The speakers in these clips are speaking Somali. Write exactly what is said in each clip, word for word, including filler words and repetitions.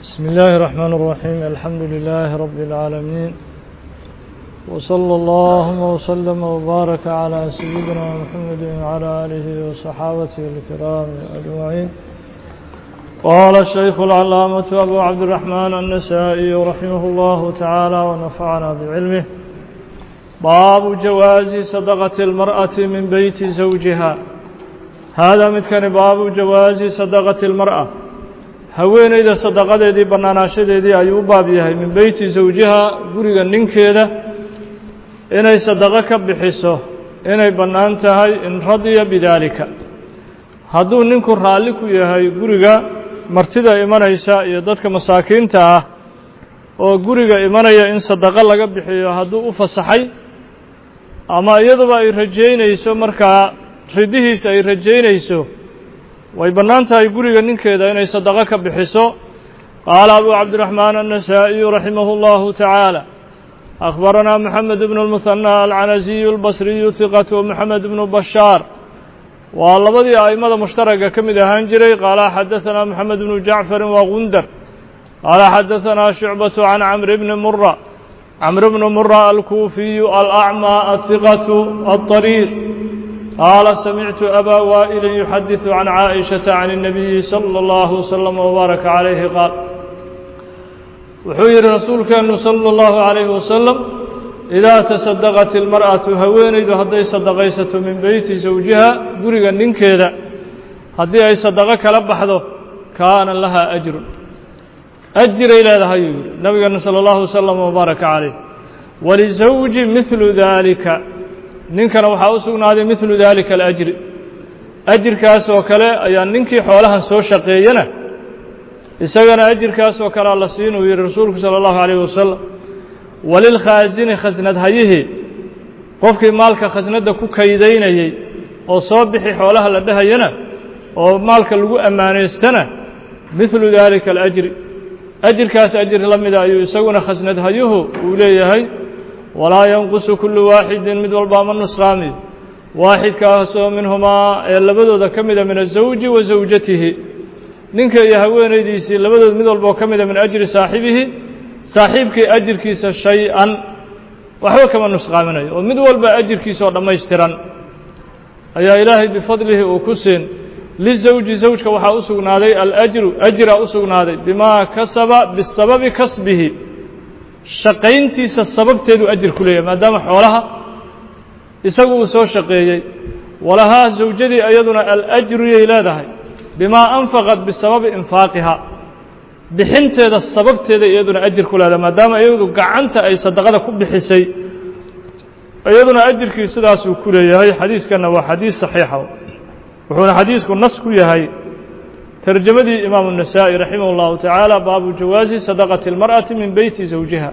بسم الله الرحمن الرحيم الحمد لله رب العالمين وصلى الله وسلم وبارك على سيدنا محمد وعلى آله وصحابته الكرام أجمعين. قال الشيخ العلامة أبو عبد الرحمن النسائي رحمه الله تعالى ونفعنا بعلمه. باب جواز صدقة المرأة من بيت زوجها. هذا متكن باب جواز صدقة المرأة haweenayda sadaqadeedii banaanaashadeedii ayuu u baab yahay min beyti zawjiha guriga ninkeeda inay sadaqo ka bixiso inay bannaan tahay in radiya bidaalika hadduu ninku raalli ku yahay guriga martida imanaysa iyo dadka masaakiinta ah oo guriga imanaya in sadaqo laga bixiyo hadduu u fasaxay ama iyaduba ay rajaynayso markaa ridihiisa ay rajaynayso way bannaan tahay guriga ninkeeda inay sadaqo ka bixiso. qaala abu cabdiraxmaan annasaa'iy raximah اllahu tacaala akhbaranaa moxamed bnu lmuhanى alcanaziyu albasriyu hiqatu moxamed bnu bashaar waa labadii a'immada mushtaraga ka mid ahaan jiray. qaala xadaثanaa moxamed bnu jacfarin waa gundar qaala xadaثanaa shucbaةu can camri bni mura camr bnu mura alkuufiyu alacmى ahiqatu aلطariir قال سمعت أبا وائل يحدث عن عائشة عن النبي صلى الله وسلم وبارك عليه قال وحير رسولك أنه صلى الله عليه وسلم إذا تصدقت المرأة هوينيد هدي صدقيسة من بيت زوجها قرق ننكيدا هدي أي صدقك لبحضه كان لها أجر أجر إلى ذا النبي صلى الله وسلم وبارك عليه ولزوج مثل ذلك ninkana waxaa u sugnaaday midlu daalika alajri ajirkaas oo kale ayaa ninkii xoolahan soo shaqeeyana isagana ajirkaas oo kalea la siin uu yihi rasuulku sala allahu calayhi wasalam. walilkhaasini khasnad hayihii qofkii maalka khasnadda ku kaydaynayey oo soo bixi xoolaha la dhahayana oo maalka lagu ammaanaystana midlu daalika alajri ajirkaas ajir la mida ayuu isaguna khasnad hayuhu uu leeyahay. walaa yanqusu kullu waaxidin mid walbaa ma nusqaamiyo waaxidkaasoo minhumaa ee labadooda ka mida min azawji wa zawjatihi ninka iyo haweenaydiisii labadood mid walboo ka mida min ajri saaxibihi saaxiibkii ajirkiisa shay-an waxba kama nusqaaminayo oo mid walba ajirkiisaoo dhammaystiran ayaa ilaahay bifadlihi uu ku siin. lizawji zawjka waxaa u sugnaaday alajru ajraa u sugnaaday bimaa kasaba bisababi kasbihi shaqayntiisa sababteedu ajir ku leeyahay maadaama xoolaha isagu uu soo shaqeeyey. walahaa zawjadii iyaduna alajru yay leedahay bimaa anfaqat bisababi infaaqiha bixinteeda sababteeda iyaduna ajir ku leedahay maadaama iyadu gacanta ay sadaqada ku bixisay iyaduna ajirkii sidaasuu ku leeyahay. xadiiskanna waa xadiis saxiixa wuxuuna xadiisku nas ku yahay ترجمدي إمام النسائي رحمه الله تعالى باب جواز صدقة المرأة من بيت زوجها.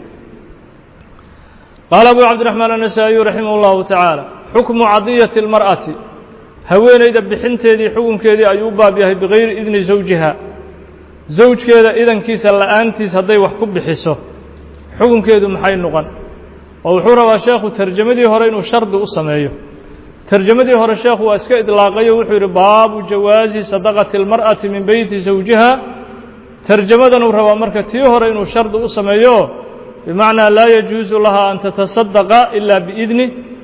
قال أبو عبد الرحمن النسائي رحمه الله تعالى حكم عضية المرأة هوين إذا بحنتي حكم كذي أيوبا بها بغير إذن زوجها زوج كذا إذن كيس الآنتي صدي وحكم بحسه حكم كذا محي النغن وحورة وشيخ ترجمدي هرين وشرد أصميه ترجمدي هور الشيخ واسك إطلاقية وحور باب جواز صدقة المرأة من بيت زوجها ترجمة وروا مركتي هور إنه شرط أسميه بمعنى لا يجوز لها أن تتصدق إلا بإذن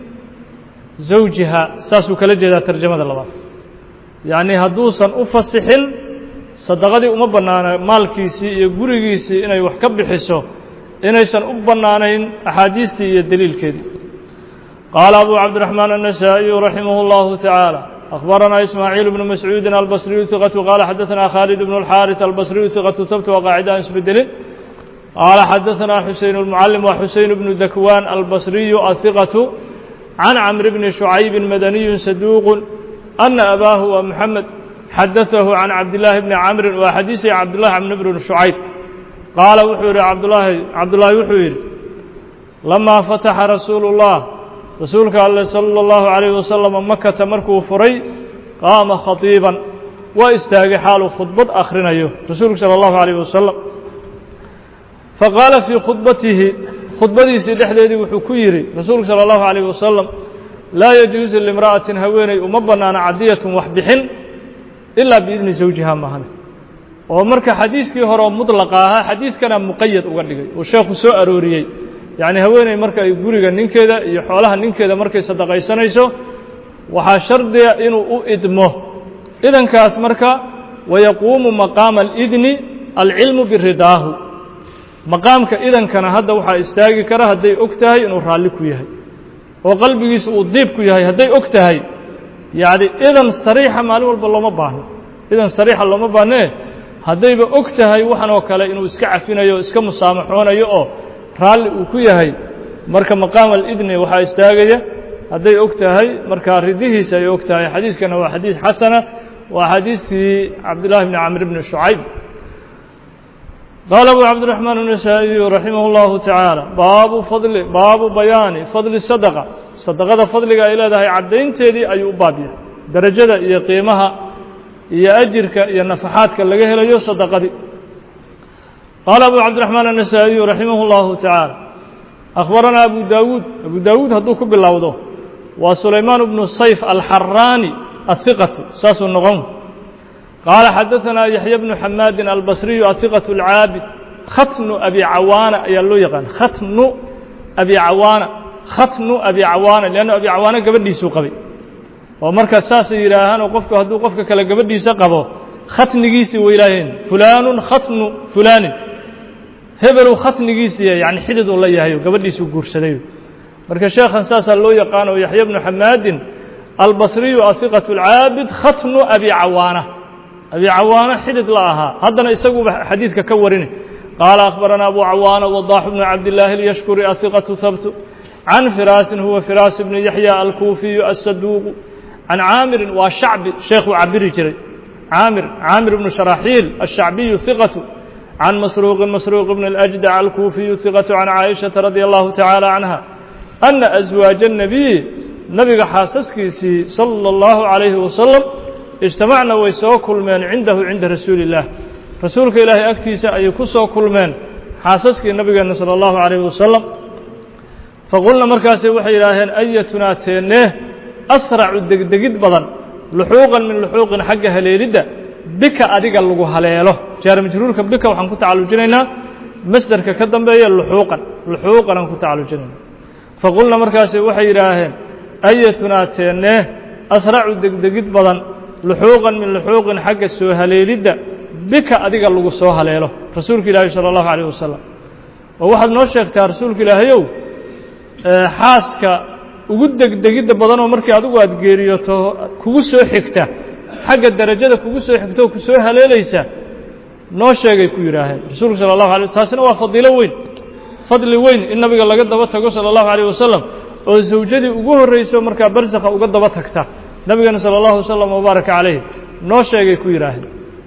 زوجها ساسو كالجدا ترجمة الله يعني هدوسا أفصحل صدقة أم بنانا مالكيسي يقرقيسي إنه يحكب بحسه إنه يسن أبنانين أحاديثي الدليل كذي. قال أبو عبد الرحمن النسائي رحمه الله تعالى أخبرنا إسماعيل بن مسعود البصري ثقة قال حدثنا خالد بن الحارث البصري ثقة ثبت وقاعدان سبدلين قال حدثنا حسين المعلم وحسين بن ذكوان البصري الثقة عن عمرو بن شعيب مدني صدوق أن أباه ومحمد حدثه عن عبد الله بن عمرو وحديث عبد الله بن شعيب قال وحور عبد الله عبد الله وحور لما فتح رسول الله rasuulka alle sala allahu calayhi wasalam makata markuu furay qaama khatiiban waa istaagay xaaluu khudbad akhrinayo rasuulku sala allahu calayhi wasalam faqaala fii khudbatihi khudbadiisii dhexdeedii wuxuu ku yidhi rasuulku sala allahu calayhi wasalam laa yajuusu limra'atin haweeney uma bannaana cadiyatun wax bixin ilaa biidni zawjiha mahane oo marka xadiiskii hore mudlaqa ahaa xadiiskana muqayyad uga dhigay oo sheekhu soo arooriyay yani haweeney marka ay guriga ninkeeda iyo xoolaha ninkeeda markay sadaqaysanayso waxaa shardiya inuu u idmo idankaas marka wayaquumu maqaama alidni alcilmu biridaahu maqaamka idankana hadda waxaa istaagi kara hadday og tahay inuu raalli ku yahay oo qalbigiisa uu diib ku yahay hadday og tahay yacni idan sariixa maalin walba looma baahno idan sariixa looma baahnee haddayba og tahay waxan oo kale inuu iska cafinayo o iska musaamaxoonayo oo raalli uu ku yahay marka maqaam alidni waxaa istaagaya hadday og tahay markaa ridihiisa ay og tahay xadiiskana waa xadiis xasana waa xadiistii cabdullahi bni camr bni shucayb qaala abu cabdiraxmaan النasaaئiyu raximah اllahu tacaala baabu fadli baabu bayaani fadli sadaqa sadaqada fadliga ay leedahay caddaynteedii ayuu u baab yahay derajada iyo qiimaha iyo ajirka iyo nafaxaadka laga helayo sadaqadii qaala abu cabdiraxmaan النasaaئiyu raximah اllahu tacaala akhbaranaa abu daawuud abu daawuud hadduu ku bilowdo waa sulaymaan bnu sayf alxaraani ahiqatu saasuu noqon qaala xadaثanaa yaxya bnu xamaadin albasriyu ahiqatu alcaabid khatnu abi cawaana ayaa loo yaqaan khatnu abi cawaana khatnu abi cawaana leanna abi cawaana gabadhiisuu qabay oo markaa saasay yidhaahaan oo qofku hadduu qofka kale gabadhiisa qabo khatnigiisii way yidhaaheen fulaanun khatnu fulaanin hebelow khatnigiisiiya yani xidid uu la yahayo gabadhiisuu guursadayo marka sheekhan saasaa loo yaqaano yaxya bnu xamaadin albasriyu ahiqatu alcaabid khatnu abi cawaana abi cawaana xidid la ahaa haddana isaguba xadiidka ka warinay qaala akhbaranaa abu cawaana wadaaxu bnu cabdillaahi اlyashkuri ahiqatu habtu can firaasin huwa firaas bni yaxya alkuufiyu asaduuqu can caamirin waa shacbi sheekhuu cabiri jiray caamir caamir bnu sharaaxiil ashacbiyu hiqatu can masruuqin masruuq bn اlأjdac alkuufiyu hiqatu can caaishaةa radi allahu tacaala canha ana aswaaja الnabiy nabiga xaasaskiisii salى اllahu عalayhi wasalam ijtamacna way soo kulmeen cindahu cinda rasuuli اllah rasuulka ilaahay agtiisa ayay ku soo kulmeen xaasaskii nabigeena salى اllahu عalayhi wasalam faqulna markaasay waxay yidhaaheen ayatunaa teennee asracu degdegid badan luxuuqan min luxuuqin xagga haleelidda bika adiga lagu haleelo jaar majruurka bika waxaan ku tacalujinaynaa masderka ka dambeeya luxuuqan luxuuqan aan ku tacalujinaynaa faqulna markaasay waxay yidhaaheen ayatunaa teennee asracu degdegid badan luxuuqan min luxuuqin xagga soo haleelidda bika adiga lagu soo haleelo rasuulka ilaahi salى اllahu عalيه wasalam oo waxaad noo sheegtaa rasuulka ilaahayow xaaska ugu degdegidda badanoo markii adigu aad geeriyoto kugu soo xigta xagga derajada kugu soo xigta oo ku soo haleelaysa noo sheegay ku yidhaaheen rasuulku salى اllahu alay taasina waa fadiilo weyn fadli weyn in nabiga laga daba tago salى اllahu عalيه wasalam oo zawjadii ugu horrayso markaa barsakha uga daba tagta nabigana salى اllahu wasalam wabaaraka calayh noo sheegay ku yidhaaheen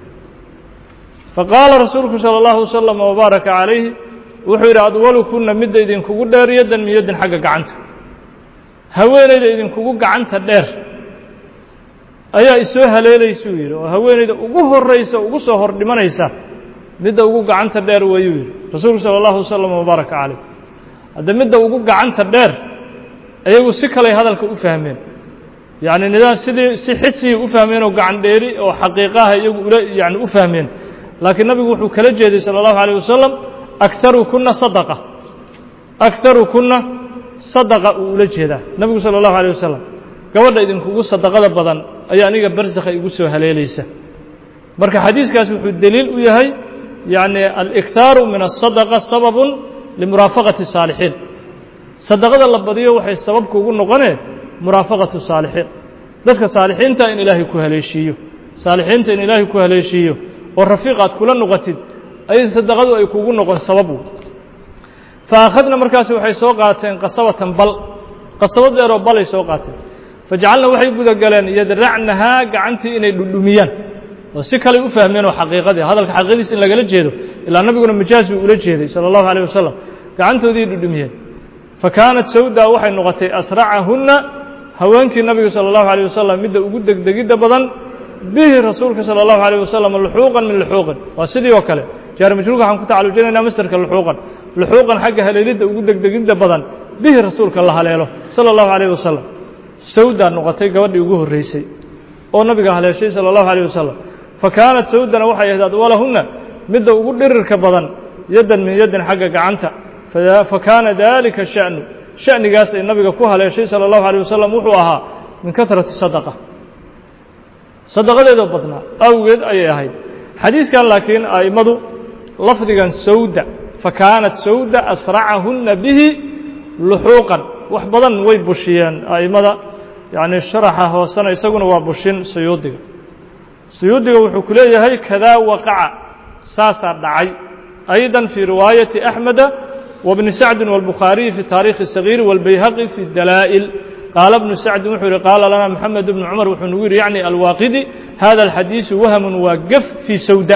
faqaala rasuulku salى اllahu wasalam wabaaraka calayhi wuxuu yidhi adwalukunna midda idinkugu dheer yaddan min yaddin xagga gacanta haweenayda idinkugu gacanta dheer ayaa isoo haleelaysuu yidhi oo haweenayda ugu horraysa ugu soo hor dhimanaysa midda ugu gacanta dheer wayuu yidhi rasuulku salى اllahu wasalam wabaaraka calayh hadda midda ugu gacanta dheer ayagu si kaley hadalka u fahmeen yacni nidaam sidii si xisiyay u fahmeen oo gacan dheeri oo xaqiiqaha iyagu ula yani u fahmeen laakiin nabigu wuxuu kala jeeday salى اllahu عalيه wasalam akarukunna sadaqa akarukunna sadaqa uu ula jeedaa nabigu salى اllahu عalيه wasalam gabadha idinkugu sadaqada badan ayaa aniga barsakha igu soo haleelaysa marka xadiiskaas wuxuu deliil u yahay yani aliktaaru min الsadaqa sababun limuraafaqati الsaalixiin sadaqada la badiyo waxay sababka ugu noqonee muraafaqatu saalixiin dadka saalixiinta in ilaahay ku haleeshiiyo saalixiinta in ilaahay ku haleeshiiyo oo rafiiq aad kula noqotid ayay sadaqadu ay kugu noqon sababu fa akhadna markaasi waxay soo qaateen qasabatan bal qasabad dheer oo balay soo qaateen fajacalna waxay guda galeen yadracnahaa gacantii inay dhudhumiyaan oo si kale u fahmeen oo xaqiiqadii hadalka xaqiiqadiis in lagala jeedo ilaa nabiguna majaas buu ula jeeday salى اllahu عalيه wasalam gacantoodii dhudhumiyeen fakaanat sawda waxay noqotay asracahunna haweenkii nabiga salى اllahu عalيه wasalam midda ugu degdegidda badan bihi rasuulka salى اllahu عalيه wasalam luxuuqan min luxuuqin waa sidii oo kale jaar majruurka waxaan ku tacalujinaynaa masderka luxuuqan luxuuqan xagga haleelidda ugu degdegidda badan bihi rasuulka la haleelo salى اllahu عalيه wasalam sawdaa noqotay gabadhii ugu horraysay oo nabiga haleeshay salى اllahu عalيه wasalam fakaanat sawdana waxay ahayd adwalahunna midda ugu dhirirka badan yaddan min yaddin xagga gacanta fakaana dalika sha'nu sha'nigaas ay nabiga ku haleeshay sala allahu alayh wasalam wuxuu ahaa min kahrati sadaqa sadaqadeedoo badnaa awgeed ayay ahayd xadiiskan laakiin a'immadu lafdigan sawda fakaanat sawda asracahunna bihi luxuuqan wax badan way bushiyeen a'immada yacni sharaxa hoosena isaguna waa bushin suyuudiga suyuudiga wuxuu ku leeyahay kadaa waqaca saasaa dhacay aydan fii riwaayati axmeda wabni sacdin wاlbukhaariyi fi taarikhi الsagiir wاlbayhaqi fi dalaa'il qaala bnu sacdin wuxuu yihi qaala lana moxamed bnu cumar wuxuu nagu yidhi yacni alwaaqidi hada alxadiisu wahamun waa gef fii sawda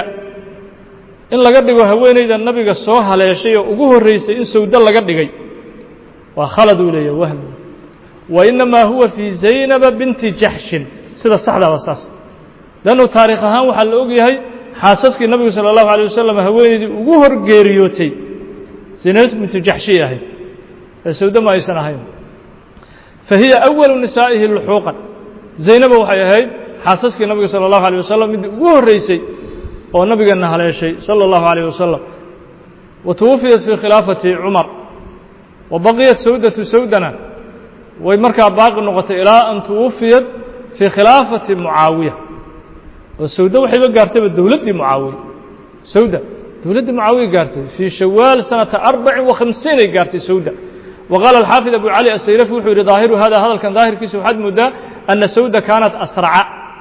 in laga dhigo haweenayda nabiga soo haleeshay oo ugu horreysay in sawda laga dhigay waa khalad uu leeyahy wahm wa inamaa huwa fii zaynaba binti jaxshin sida saxda waa saas leannu taarikh ahaan waxaa la og yahay xaasaskii nabigu salى اllahu alيه wasalam haweenaydii ugu hor geeriyootay zaynab bintu jaxshiy ahayd ee sawda ma aysan ahayn fahiya awalu nisaa'ihi luxuuqan zaynaba waxay ahayd xaasaskii nabiga salى اllahu alيه wasalam middii ugu horreysay oo nabigeena haleeshay salى اllahu عalيه wasalam wa twufiyat fii khilaafati cumar wa baqiyat sawdatu sawdana way markaa baaqi noqotay ilaa an twufiyat fii khilaafati mucaawiya oo sawda waxayba gaartayba dowladdii mucaawiya sawda dowladdii mucaawiya gaartay fii shawaal sanata arbacin wa khamsiin ay gaartay sawda wa qaala alxaafid abu cali asayrafi wuxuu yihi daahiru hada hadalkan daahirkiisa waxaad moodaa ana sawda kaanat asraca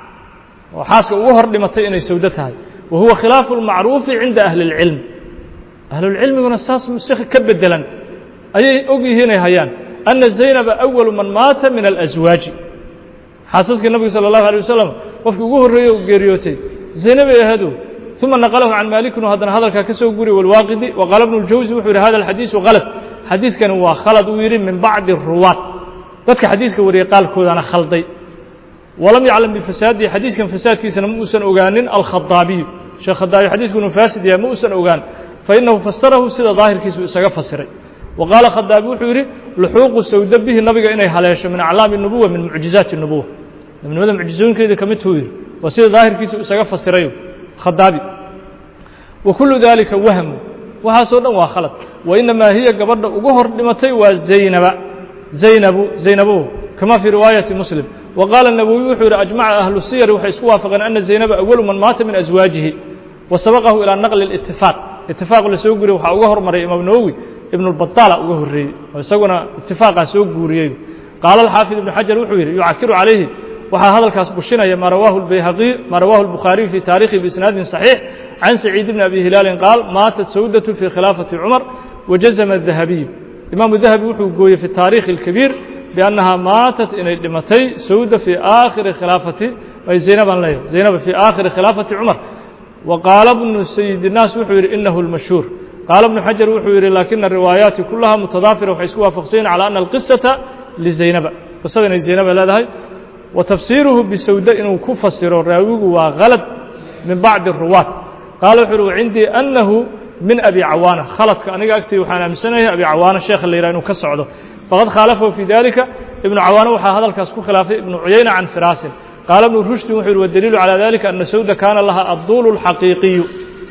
oo xaaska ugu hor dhimatay inay sawdo tahay wa huwa khilaafu lmacruufi cinda ahli اlcilm ahlulcilmiguna saas si ka bedelan ayay og yihiinay hayaan ana zaynaba awalu man maata min alaswaaji xaasaskii nabiga salى اllahu alيه wasalam qofkii ugu horreeyey u geeriyootay zaynabay ahado uma naqlahu can maalikinu haddana hadalkaa ka soo guriy walwaaqidi wa qaala bnu اljawsi wuxuu yihi hada alxadiisu kalad xadiiskani waa khalad uu yidhi min bacdi ruwaad dadka xadiiska wariyey qaalkoodana khalday walam yaclam bifasaadihi xadiiskan fasaadkiisana ma uusan ogaanin alkhadaabiyu sheekh khadaabi xadiisku inuu faasid yahay ma uusan ogaan fainahu fasarahu sida daahirkiisu isaga fasiray wa qaala khadaabi wuxuu yidhi luxuuqu sawda bihi nabiga inay haleesho min aclaami nubuwa min mucjizaati nubuwa nabinimada mucjizooyinkeeda ka mid tuu yidhi waa sida daahirkiisu isaga fasirayo khadaabi wa kullu dalika wahmu waxaasoo dhan waa khalad wa inamaa hiya gabadha ugu hor dhimatay waa zaynaba zaynabu zaynabu kama fii riwaayati muslim wa qaala nawowi wuxuu yihi ajmaca ahlu siyari waxay isku waafaqeen ana zaynaba awalu man maata min aswaajihi wa sabaqahu ilaa naqli اlitifaaq itifaaq la soo guuriyey waxaa uga hormaray imaam nawowi ibn اlbataala uga horreeyey oo isaguna itifaaqaa soo guuriyey qaala alxaafid ibnu xajar wuxuu yidhi yucakiru calayhi waxaa hadalkaas bushinaya maa rawaahu اlbayhaqiy maa rawaahu اlbukhaariyu fii taarikhi biisnaadin صaxiix can saciid bni abi hilaalin qaal maatat sawdatu fii khilaafati cumar wajazama dahabiyu imaamu dahabi wuxuu gooyey fi taarikhi اlkabiir biannahaa maatat inay dhimatay sawda fii aakhiri khilaafati ay zaynabaan leeyahay zaynaba fii aakhiri khilaafati cumar wa qaala bnu sayid الnaas wuxuu yidhi inahu اlmashhuur qaala bnu xajar wuxuu yidhi laakina riwaayaati kulaha mutadaafira waxay isku waafaqsanyiin calى ana alqisata lizaynaba qisada inay zaynaba leedahay wa tafsiiruhu bisawda inuu ku fasiro raawigu waa kalad min bacdi الruwaat qaala wuxuu uhi wacindii annahu min abi cawaana khaladka aniga agtay waxaan aaminsanahay abi cawaana sheekha la yidhah inuu ka socdo faqad khaalafahu fii dalika ibnu cawaana waxaa hadalkaas ku khilaafay ibnu cuyayna can firaasin qaala ibnu rushdin wuxuu yihi wadaliilu calى dalika ana sawda kaana laha adduulu اlxaqiiqiyu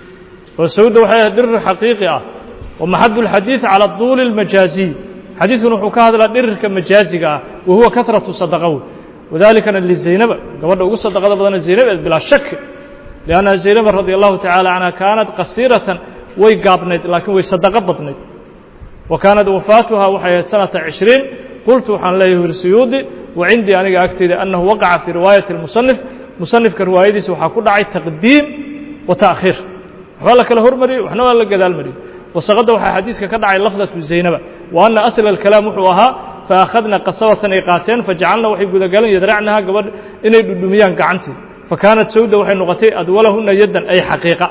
oo sawda waxay ahayd dhirir xaqiiqi ah wa maxadu اlxadiid calى aduuli اlmajaaziy xadiidkuna wuxuu ka hadlaa dhirirka majaaziga ah wa huwa kahratu sadaqaw wadalikana lizaynaba gabadha ugu sadaqada badana zaynabeed bilaa shak liannaha zaynaba radi allahu tacala canha kaanat qasiiratan way gaabnayd laakiin way sadaqo badnayd wa kaanat wafaatuha waxay ahayd sanata cishriin qultu waxaan leeyahy huri suyuudi wa cindii aniga agteyda annahu waqaca fii riwaayati اlmusanif musanifka riwaayadiisa waxaa ku dhacay taqdiim wa ta'khiir waxbaa la kala hormariyey waxna waa la gadaal mariyey wasaqadda waxaa xadiiska ka dhacay lafdatu zaynaba wa ana asla alkalaam wuxuu ahaa faakhadna qasabatan ay qaateen fajacalna waxay gudagaleen yadracnaha gabadh inay dhudhumiyaan gacantii fakaanat sawda waxay noqotay adwalahuna yaddan ay xaqiiqa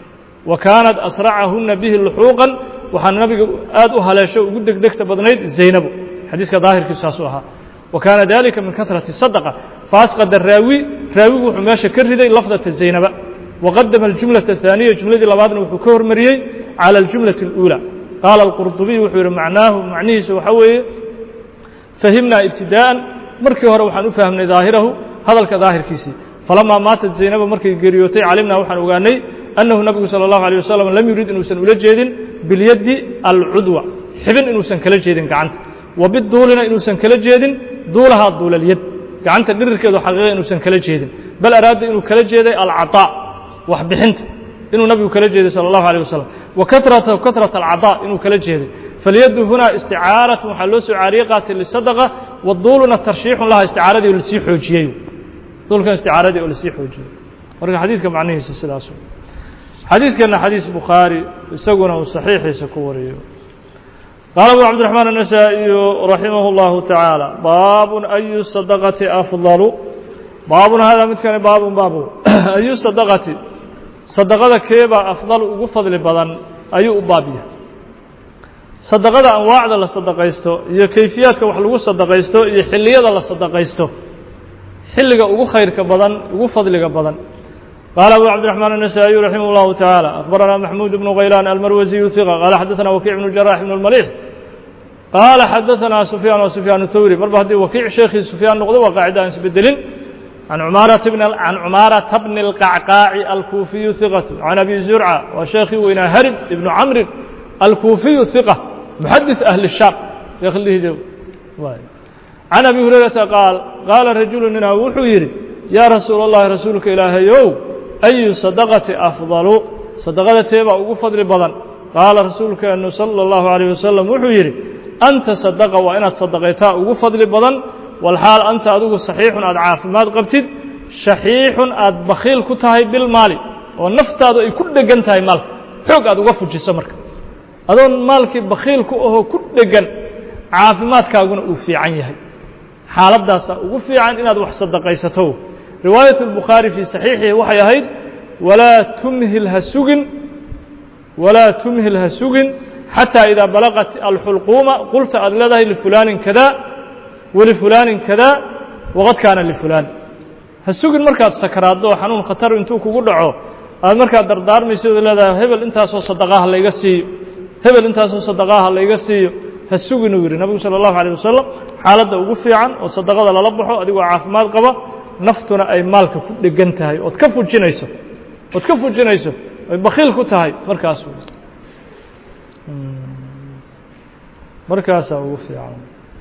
wa kaanat asracahuna bihi luxuuqan waxaa nabiga aad u haleesho ugu degdegta badnayd zaynabu xadiiska daahirkiisu saasuu ahaa wa kaana dalika min kahrati sadaqa faasqada raawi raawigu wuxuu meesha ka riday lafdata zaynaba waqadama aljumlata ahaaniya jumladii labaadna wuxuu ka hormariyey cala aljumlati اluulى qaala alqurdubiy wuxuu yihi macnaahu macnihiisu waxaa weeye fahimnaa ibtidaa'an markii hore waxaan u fahmnay daahirahu hadalka daahirkiisii فلما ماتت زينب markay geeriyootay calimna waxaan ogaanay annahu nabigu sallallahu alayhi wasallam lam yurid inuusan ula jeedin bil yadi al udwa xibin inuusan kala jeedin gacanta wa bid duulina inuusan kala jeedin duulaha duulal yad gacanta dhirirkeedu xaqiiqo inuusan kala jeedin bal araada inuu kala jeeday al ata wax bixinta inuu nabigu kala jeeday sallallahu alayhi wasallam wa katrata katrata al ata inuu kala jeeday فاليد هنا استعارة وحلوس عريقة للصدقة والضولنا ترشيح لها استعارة ولسيح وجيه دول كان استعارة ولسيح وجيه ورجع حديث كم عنه السلاسل حديث كان حديث بخاري يسقونه صحيح يسكوري قال أبو عبد الرحمن النسائي رحمه الله تعالى باب أي الصدقة أفضل باب هذا متكن باب باب أي الصدقة صدقة كيبا أفضل وفضل بدن أي بابيه صدقada anwaacda la sadaqaysto iyo kayfiyaadka wax lagu sadaqaysto iyo xilliyada la sadaqaysto xilliga ugu khayrka badan ugu fadliga badan قال أبو عبد الرحمن النسائي رحمه الله تعالى أخبرنا محمود بن غيلان المروزي ثقة قال حدثنا وكيع بن الجراح بن المليح قال حدثنا سفيان وسفيان الثوري مربه دي وكيع شيخ سفيان نقضي وقاعدة بدلين عن عمارة بن عن عمارة بن القعقاع الكوفي ثقة عن أبي زرعة وشيخي وإنا هرب ابن عمرو الكوفي ثقة محدث أهل الشام يخليه جو عن أبي هريرة قال قال رجل منها وحويري يا رسول الله رسولك إلهي يو أي صدقة أفضل صدقة تيبع وفضل بدن قال رسولك أنه صلى الله عليه وسلم وحويري أنت صدق وإن تصدقيتها وفضل بدن والحال أنت أدوك صحيح أدعاف ما قبتد شحيح أد بخيل كتهي بالمال والنفط أدو يكون دقنتهي مالك حوق أدو وفو جسمك adoon maalkii bakhiilku ahoo ku dhegan caafimaadkaaguna uu fiican yahay xaaladaasa ugu fiican inaad wax sadaqaysato riwaayat al-bukhari fi sahihi waxay ahayd wala tumhil hasugin wala tumhil hasugin hatta idha balaqat al-hulquma qulta adladahi li fulanin kada wa li fulanin kada waqad kana li fulan hasugin markaad sakaraado xanuun khatar intuu kugu dhaco aad markaa dardaarmayso leedahay hebel intaas oo sadaqaha la iga siiyo hebel intaas oo sadaqaha la iga siiyo hasugin uu yiri nabiga sallallahu alayhi wasallam xaaladda ugu fiican oo sadaqada lala baxo adigoo caafimaad qaba naftuna ay maalka ku dhegan tahay oo ka fujinayso oo ka fujinayso ay bakhiil ku tahay markaas markaas ugu fiican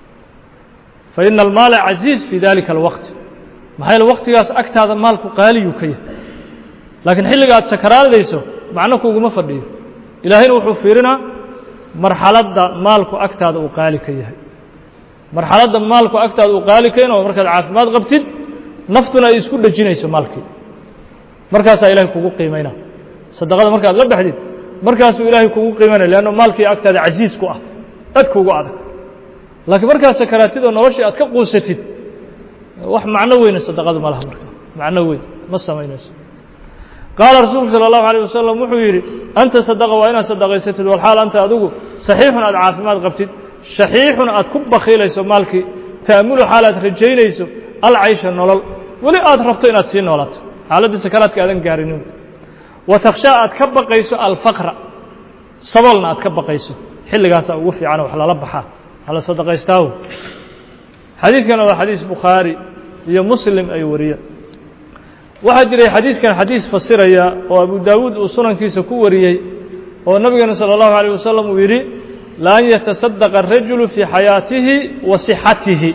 fa inna al-mal aziz fi dhalika al-waqt maxay waqtigaas agtaada maalku qaaliyu ka yahay laakiin xilliga aad sakaraadayso macna kuuguma fadhiyo ilaahayna wuxuu fiirinaa marxaladda maalku agtaada uu qaali ka yahay marxaladda maalku agtaada uu qaali ka yahay markaad caafimaad qabtid naftuna ay isku dhajinayso maalkii markaasaa ilaahay kugu qiimeynaa sadaqada markaad la baxdid markaasuu ilaahay kugu qiimeynaya leanno maalkii agtaada casiis ku ah aad kuugu adag laakiin markaad sakaraatid oo noloshii aad ka quusatid wax macno weyna sadaqadu ma laha marka macno weyn ma samaynayso قال رسول صلى الله عليه وسلم وحيري أنت صدق وإن صدقيت والحال أنت أدوه صحيح أدعاف ما قبتد شحيح أتكب خيليس مالك تأمل حالة رجينيس العيش النولل ولي أترفت إن أتسين نولت حالة سكرات كأذن قارنون وتخشى أتكب قيس الفقر صبلنا أتكب قيس حل قاسا وفي عنه وحلا لبحا على صدقيستاه حديث كان هذا حديث بخاري هي مسلم أي وريه waxaa jiray xadiiskan xadiis fasiraya oo Abu Daawud uu sunankiisa ku wariyay oo nabiga sallallahu alayhi wasallam uu yiri la yatasaddaqa ar-rajulu fi hayatihi wa sihhatihi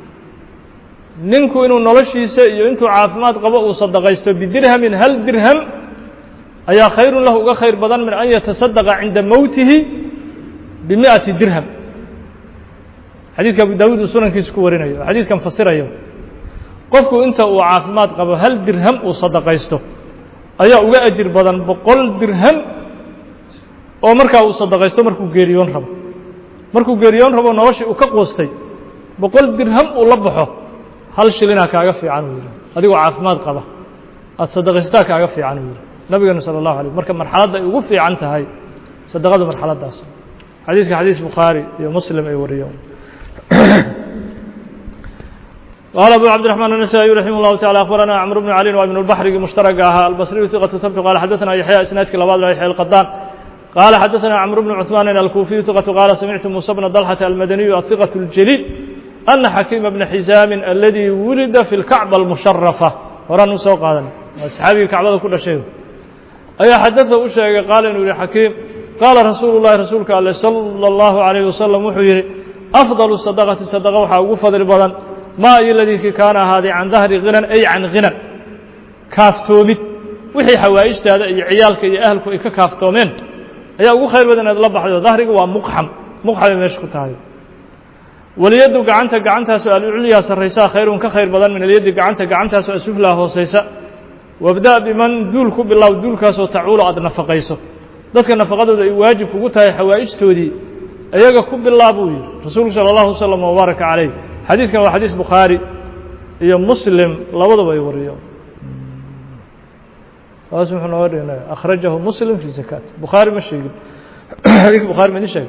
ninku inuu noloshiisa iyo intuu caafimaad qabo uu sadaqaysto bidirhamin hal dirham ayaa khayrun lahu uga khayr badan min an yatasaddaqa inda mawtihi bi mi'ati dirham xadiiska Abu Daawud uu sunankiisa ku warinayo xadiiskan fasiraya qofku inta uu caafimaad qabo hal dirham uu sadaqaysto ayaa uga ajir badan boqol dirham oo markaa uu sadaqaysto markuu geeriyoon rabo markuu geeriyoon rabo noloshii uu ka qoostay boqol dirham uu la baxo hal shilina kaaga fiican uu yiri adigoo caafimaad qaba aad sadaqaystaa kaaga fiican uu yiri nabiga sallallahu alayhi marka marxaladda ugu fiican tahay sadaqada marxaladaas xadiiska xadiis bukhari iyo muslim ay wariyeen قال أبو عبد الرحمن النسائي رحمه الله تعالى أخبرنا عمرو بن علي وابن البحر مشتركها البصري ثقة ثبت قال حدثنا يحيى إسناد كلاباد يحيى القطان قال حدثنا عمرو بن عثمان الكوفي ثقة قال سمعت موسى بن طلحة المدني الثقة الجليل أن حكيم بن حزام الذي ولد في الكعبة المشرفة horaan u soo qaadan asxaabiga kacbada ku dhashay ayaa xadada u sheegay qaala inuu yidhi xakiim qaala rasuulu llahi rasuulka alle sala allahu calayhi wasalam wuxuu yidhi afdalu sadaqati sadaqa waxaa ugu fadli badan maa iyo ladiikii kaana ahaaday can dahri khinan ay can khinan kaaftoomid wixii xawaa'ijtaada iyo ciyaalka iyo ahalku ay ka kaaftoomeen ayaa ugu khayr badan inaad la baxdo dahriga waa muqxam muqxamay meesha ku tahay waliyaddu gacanta gacantaasoo alculyaa sarraysaa khayrun ka khayr badan min alyaddi gacanta gacantaasoo asuflaa hoosaysa wabda' biman duul ku bilow duulkaasoo tacuulo aad nafaqayso dadka nafaqadooda ay waajib kugu tahay xawaa'ijtoodii ayaga ku bilaab buu yidhi rasuulku sala allahu wasalam wabaaraka calayh xadiidkan waa xadiis bukhaari iyo muslim labadaba ay wariyo taas wuxuu nooga dhignay akhrajahu muslim fi zakaat bukhaari ma sheegin xadiidka bukhaari ma idin sheegay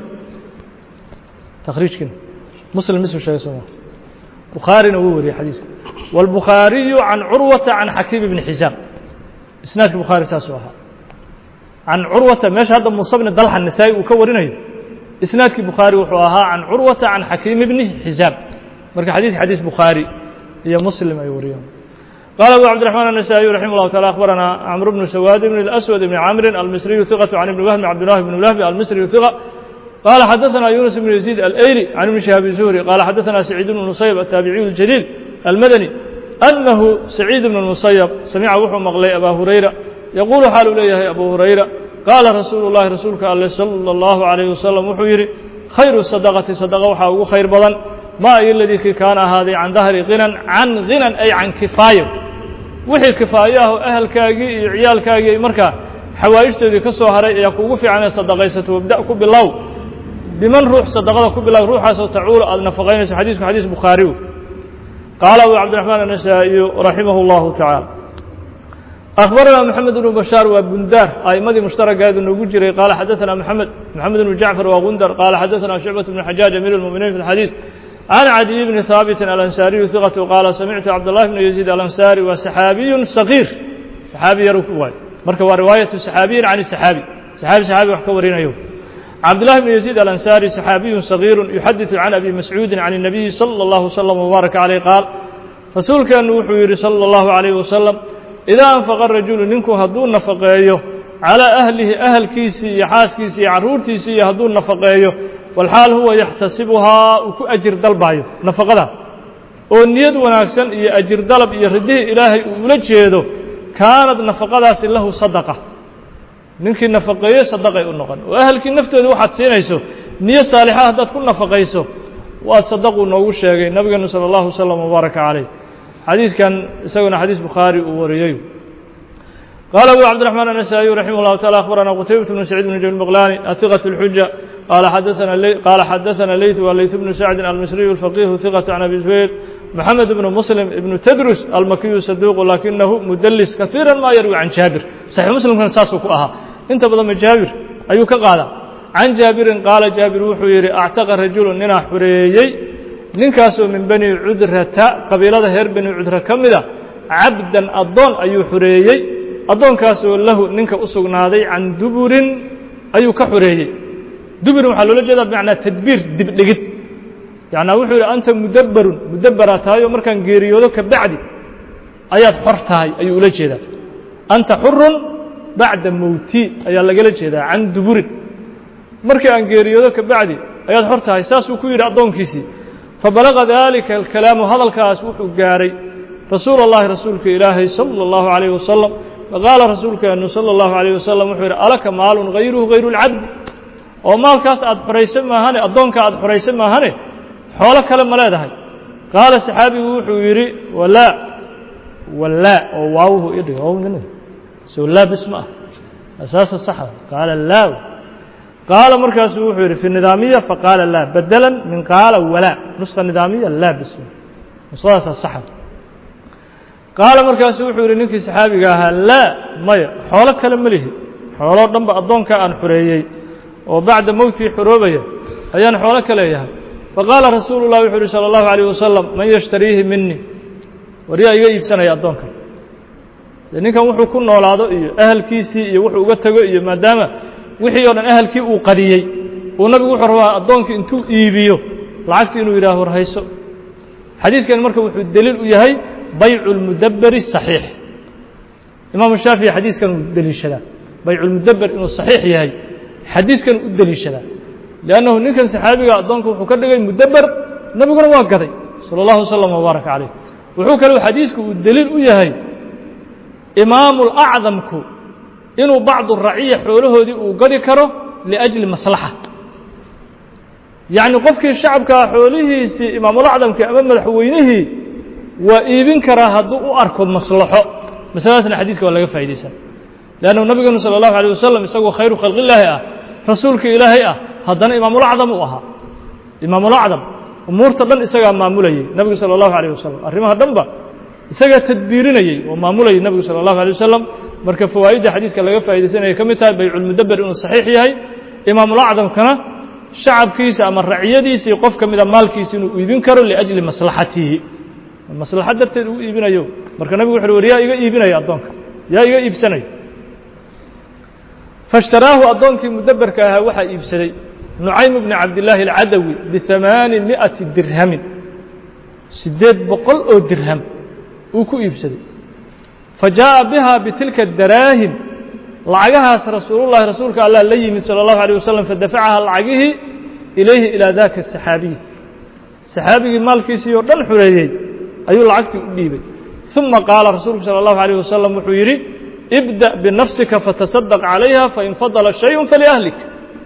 takhriijkiina muslim isuu sheegay soo maa bukhaarina wuu wariyey xadiiska wاlbukhaariyu can curwata can xakiim ibni xisaam isnaadka bukhaari saasuu ahaa can curwata meesha hadda muuse bni dalxa nasaa-i uu ka warinayo isnaadkii bukhaari wuxuu ahaa can curwata can xakiim ibni xisaam marka xadiiska xadiis bukhaari iyo muslim ay wariyeen قال أبو عبد الرحمن النسائي رحمه الله تعالى أخبرنا عمرو بن سواد بن الأسود بن عامر المصري ثقة عن ابن وهب عبد الله بن وهب المصري ثقة قال حدثنا يونس بن يزيد الأيلي عن ابن شهاب الزهري قال حدثنا سعيد بن المسيب التابعي الجليل المدني أنه سعيد بن المسيب سمع وحو مغلي أبا هريرة يقول حال إليه أبو هريرة قال رسول الله رسولك صلى الله عليه وسلم وحيري خير الصدقة صدقة وحاو خير بضن ما الذي كان هذا عن ظهر غنى عن غنى أي عن كفاية wixii kifaayahu ahalkaagii iyo ciyaalkaagii markaa xawaa'ijtoodii ka soo haray ayaa kugu fiican ee sadaqaysato wabda' ku bilow biman ruux sadaqada ku bilow ruuxaasoo tacuulo aada nafaqaynayso xadiisku xadiis bukhaariyu qaala abu cabdiraxmaan annasaa'iyu raximahu llahu tacaala akhbarana moxamed bnu bashaar waa bundaar a'immadii mushtaragaadu noogu jiray qaala xadaثana moxamed moxamed bnu jacfar waa gundar qaala xadaثana shucbat bnu xajaaj amiir اlmuminiin fi اlxadiis عن عدي بن ثابت الأنساري ثقة قال سمعت عبد الله بن يزيد الأنساري وسحابي صغير سحابي يروي مركب رواية سحابي عن السحابي سحابي سحابي وحكى ورينا يوم عبد الله بن يزيد الأنساري سحابي صغير يحدث عن أبي مسعود عن النبي صلى الله وسلم وبارك عليه قال رسول كان وحي صلى الله عليه وسلم إذا أنفق الرجل منكم هدون نفقيه على أهله أهل كيسي يحاس كيسي عرور كيسي هدون نفقيه والحال هو يحتسبها وكأجر دلبايو نفقدا ونيد وناكسن iyo أجر دلب iyo ridii ilaahay uu la jeedo kaanad nafaqadaas lahu sadaqa ninkii nafaqeeyo sadaqay u noqon oo ahalkii naftooda waxaad siinayso niyo saalixa hadaad ku nafaqayso waa sadaqu noogu sheegay nabigeena sallallahu alayhi wasallam mubaaraka calayh xadiiskan isaguna xadiis bukhaari uu wariyay قال أبو عبد الرحمن النسائي رحمه الله تعالى أخبرنا قتيبة بن سعيد بن جبل البغلاني الثقة الحجة قال حدثنا لي قال حدثنا ليث والليث بن سعد المصري الفقيه ثقة عن أبي زهير محمد بن مسلم بن تدرس المكي صدوق لكنه مدلس كثيرا ما يروي عن جابر صحيح مسلم كان ساسك أها أنت بضم جابر أيوك قال عن جابر قال جابر وحيري أعتق رجل ننا حريي ننكاسو من بني عذرة قبيلة هير بني عذرة كمدة عبدا أضون أيو حريي addoonkaasoo lahu ninka u sugnaaday can duburin ayuu ka xoreeyey duburin waxaa loola jeedaa bimacnaa tadbiir dibdhigid yacnaa wuxuu yidhi anta mudabbarun mudabbaraa tahay oo markaan geeriyoodo ka bacdi ayaad xor tahay ayuu ula jeedaa anta xurun bacda mowti ayaa lagala jeedaa can duburin markii aan geeriyoodo ka bacdi ayaad xor tahay saasuu ku yidhi addoonkiisii fabalaga daalika alkalaamu hadalkaas wuxuu gaaray rasuul allahi rasuulka ilaahay sala allahu calayhi wasalam faqaala rasuulkeenu sala allahu calayh wasalam wuxuu yidhi alaka maalun hayruhu hayru lcabdi oo maalkaas aad xoraysa maahane addoonka aad xoraysa maahane xoolo kale ma leedahay qaala saxaabigu wuxuu yidhi walaa walaa oo waawuhu idhig soo laa bis ma ah asaasa saxa qaala laa qaala markaasuu wuxuu yidhi fi nidaamiya faqaala laa badalan min qaala walaa nusqa nidaamiya laa bis nusqadaasa saxa qaala markaasu wuxuu yidhi ninkii saxaabiga ahaa laa maya xoolo kale ma lihi xooloo dhanba addoonka aan xoreeyey oo bacda mowtii xoroobaya ayaan xoolo ka leeyahay faqaala rasuulu llahi wuxuu yidhi sala allahu calayh wasalam man yashtariihi minii waryaa iga iibsanaya addoonka dee ninkan wuxuu ku noolaado iyo ahalkiisii iyo wuxuu uga tego iyo maadaama wixii oo dhan ahalkii uu qadiyey uu nabigu wuxuu rabaa addoonkii intuu iibiyo lacagtii inuu yidhaah war hayso xadiiskan marka wuxuu deliil u yahay baycu اlmudabberi صaxiix imaamu shaafici xadiiskan uu deliishadaa baycu lmudaber inuu صaxiix yahay xadiiskan u deliishadaa liannahu ninkan saxaabiga addoonka wuxuu ka dhigay mudaber nabiguna waa gaday salى اllahu wslam wbaaraka calayh wuxuu kaleu xadiisku uu deliil u yahay imaamu lacdamku inuu bacdu raciya xoolahoodii uu gadi karo liأjli maslaxa yacni qofkii shacabkaa xoolihiisii imaamulacdamkii ama madaxweynihii waa iibin karaa hadduu u arko maslaxo masaladaasna xadiiska waa laga faa'idaysan leannahu nabigeenu salى اllahu alيه wasalam isagoo khayru khalqi illaahi ah rasuulka ilaahay ah haddana imaamulacdam uu ahaa imaamulacdam umuurta dhan isagaa maamulayey nebigu salى اllahu alيه wasalam arrimaha dhanba isagaa tadbiirinayey oo maamulayay nebigu salى اllahu alيه wasalam marka fawaa'idda xadiiska laga faa'idaysanaya ka mid tahay bayculmudaber inuu saxiix yahay imaamulacdamkana shacabkiisa ama raciyadiisii qof ka mida maalkiisa inuu iibin karo liأjli maslaxatihi maslaxad darteed uu iibinayo marka nabigu wuxu uhi war yaa iga iibinaya addoonka yaa iga iibsanaya faاshtaraahu addoonkii mudaberka ahaa waxaa iibsaday nucaym bni cabdillaahi alcadawi biamaani miئati dirhamin sideed boqol oo dirham uu ku iibsaday fajaaءa biha bitilka daraahim lacagahaas rasuulullahi rasuulka allah la yimid salى اllahu alيه wasalam fadafacaha lacagihii ilayhi ilaa daka saxaabiyi saxaabigii maalkiisii oo dhan xureeyey ayuu lacagtii u dhiibay ثuma qaala rasuulku salى اllahu alيه wasalam wuxuu yidhi ibdaأ binafsika fataصadq calayha fain fadla shayء faliأhlik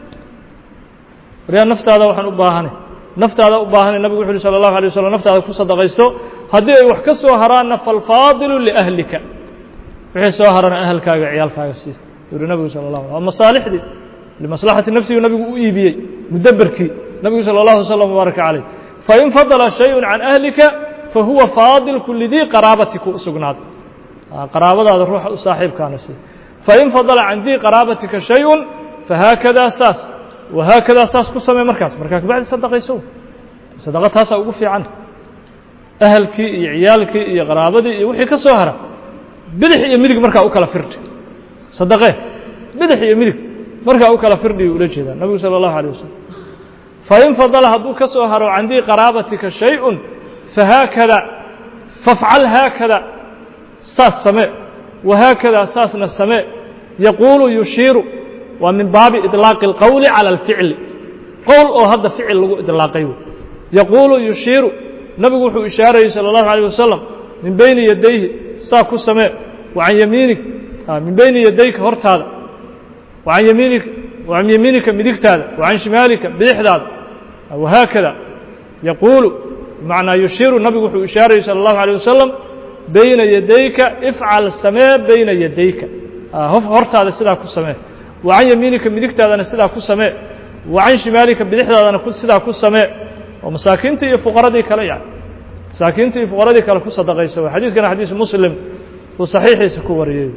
waryaa naftaada waxaan u baahanay naftaada u baahanay nabigu wuxu uhi salى اllahu alيه wasalam naftaada ku sadaqaysto haddii ay wax ka soo haraanna falfaadilu liأhlika wixii soo harana ahalkaaga ciyaalkaaga sii yuri nabigu salى اllah alay masaalixdii limaslaxati nafsigu nabigu u iibiyey mudaberkii nabigu salى اllahu wslam wbaaraka calayh fain fadla shayء can ahlika fahuwa faadilku lidii qaraabati ku sugnaaday qaraabadaada ruuxa u saaxiibkaana sii fain fadla can dii qaraabatika shayء fahaakadaa saas wahaakadaa saas ku samey markaas markaa kabacdi sadaqayso sadaqa taasaa ugu fiican ahalkii iyo ciyaalkii iyo qaraabadii iyo wixii ka soo hara bidix iyo midig markaa u kala firdhi sadaqee bidix iyo midig markaa u kala firdhiyu ula jeedaa nabigu salى اllahu alيه wasalam fain fadla hadduu ka soo haro can dii qaraabatika shayء fahaakada fafcal haakada saas samee wahaakada saasna samee yaquulu yushiiru waa min baabi iطlaaqi اlqowli calى اlficli qowl oo hadda ficil lagu iطlaaqay yaquulu yushiiru nabigu wuxuu ishaarayey salى اllahu alيه wasalam min bayni yadayhi saa ku samee wacan yamiinik min bayni yadayka hortaada wacan yamiinika wacan yamiinika midigtaada wacan shimaalika bidixdaada wahaakada yaquulu bimacnaa yushiiru nabigu wuxuu ishaarayey salى اllahu alيه wasalam bayna yadayka ifcal samee bayna yadayka hortaada sidaa ku samee wacan yamiinika midigtaadana sidaa ku samee wacan shimaalika bidixdaadana sidaa ku samee oo masaakiintii iyo fuqaradii kale yani masaakiintii iyo fuqaradii kale ku sadaqayso xadiiskana xadiis muslim uu saxiixiisa ku wariyey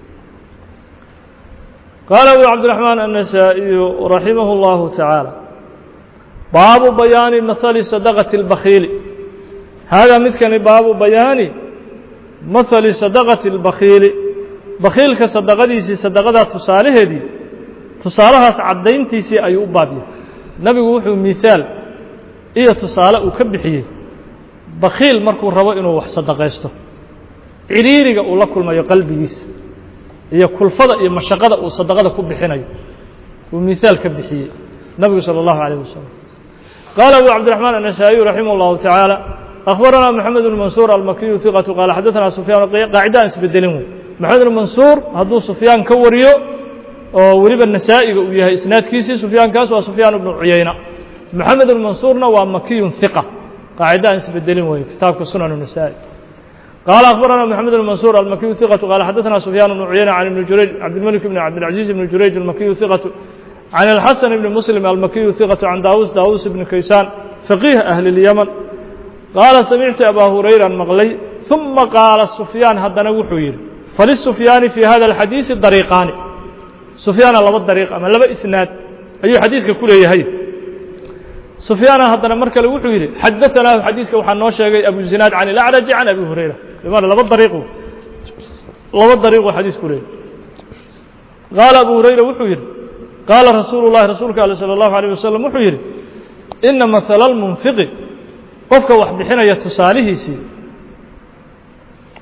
qaala abu cabdiraxmaan النasaaئiyu raximah اllahu taعaalى baabu bayaani mahali sadaqati اlbakiili haadaa midkani baabu bayaani mahali sadaqati اlbakiili bakiilka sadaqadiisii sadaqadaa tusaalaheedii tusaalahaas caddayntiisii ayuu u baabiyey nabigu wuxuu mihaal iyo tusaale uu ka bixiyey bakiil markuu rabo inuu wax sadaqaysto ciriiriga uu la kulmayo qalbigiisa iyo kulfada iyo mashaqada uu sadaqada ku bixinayo uu mihaal ka bixiyey nabigu salى اllahu عalيه wasalam qaala abu cabdiraxmaan النasaaئiyu raximah اllahu taعaalى أخبرنا محمد بن منصور المكي ثقة قال حدثنا سفيان قاعدة isbedelin wey محمد بن منصور hadduu سفyاan ka wariyo oo weliba نasaaئiga uu yahay isنaadkiisii سفyاankaas waa سفyاan بن عuyayna محمد بن منصورna waa مكي ثقة قاعدة isbedelin wey kitaabka sunan النasaaئي قال أخبرنا محمد بن منصور المكي ثقة قال حدثنا سفyاan بن عuyayna عن بن جurayج عبدالملك بن عبدالعزيز بن جurayج المكي ثقة عن الحسن بن مسلم المكي ثقة عن داوس داوس بن كيسان فقيه أهل اليمن qaala samictu abaa hurayra maqlay ثuma qaala sufyaan haddana wuxuu yidhi falisufyaani fii hada اlxadiisi dariiqaani sufyaana laba dariiq ama laba isnaad ayuu xadiiska ku leeyahay sufyaana haddana mar kale wuxuu yidhi xadaanaahu xadiiska waxaa noo sheegay abu zinaad can ilacraji can abi hurayra bimana laba dariiq laba dariiquu xadiis ku leeyahay qaala abu hurayra wuxuu yidhi qaala rasuulu llahi rasuulka ale salى اllahu عalيه wasalam wuxuu yidhi ina mahala اlmunfiqi qofka wax bixinaya tusaalihiisii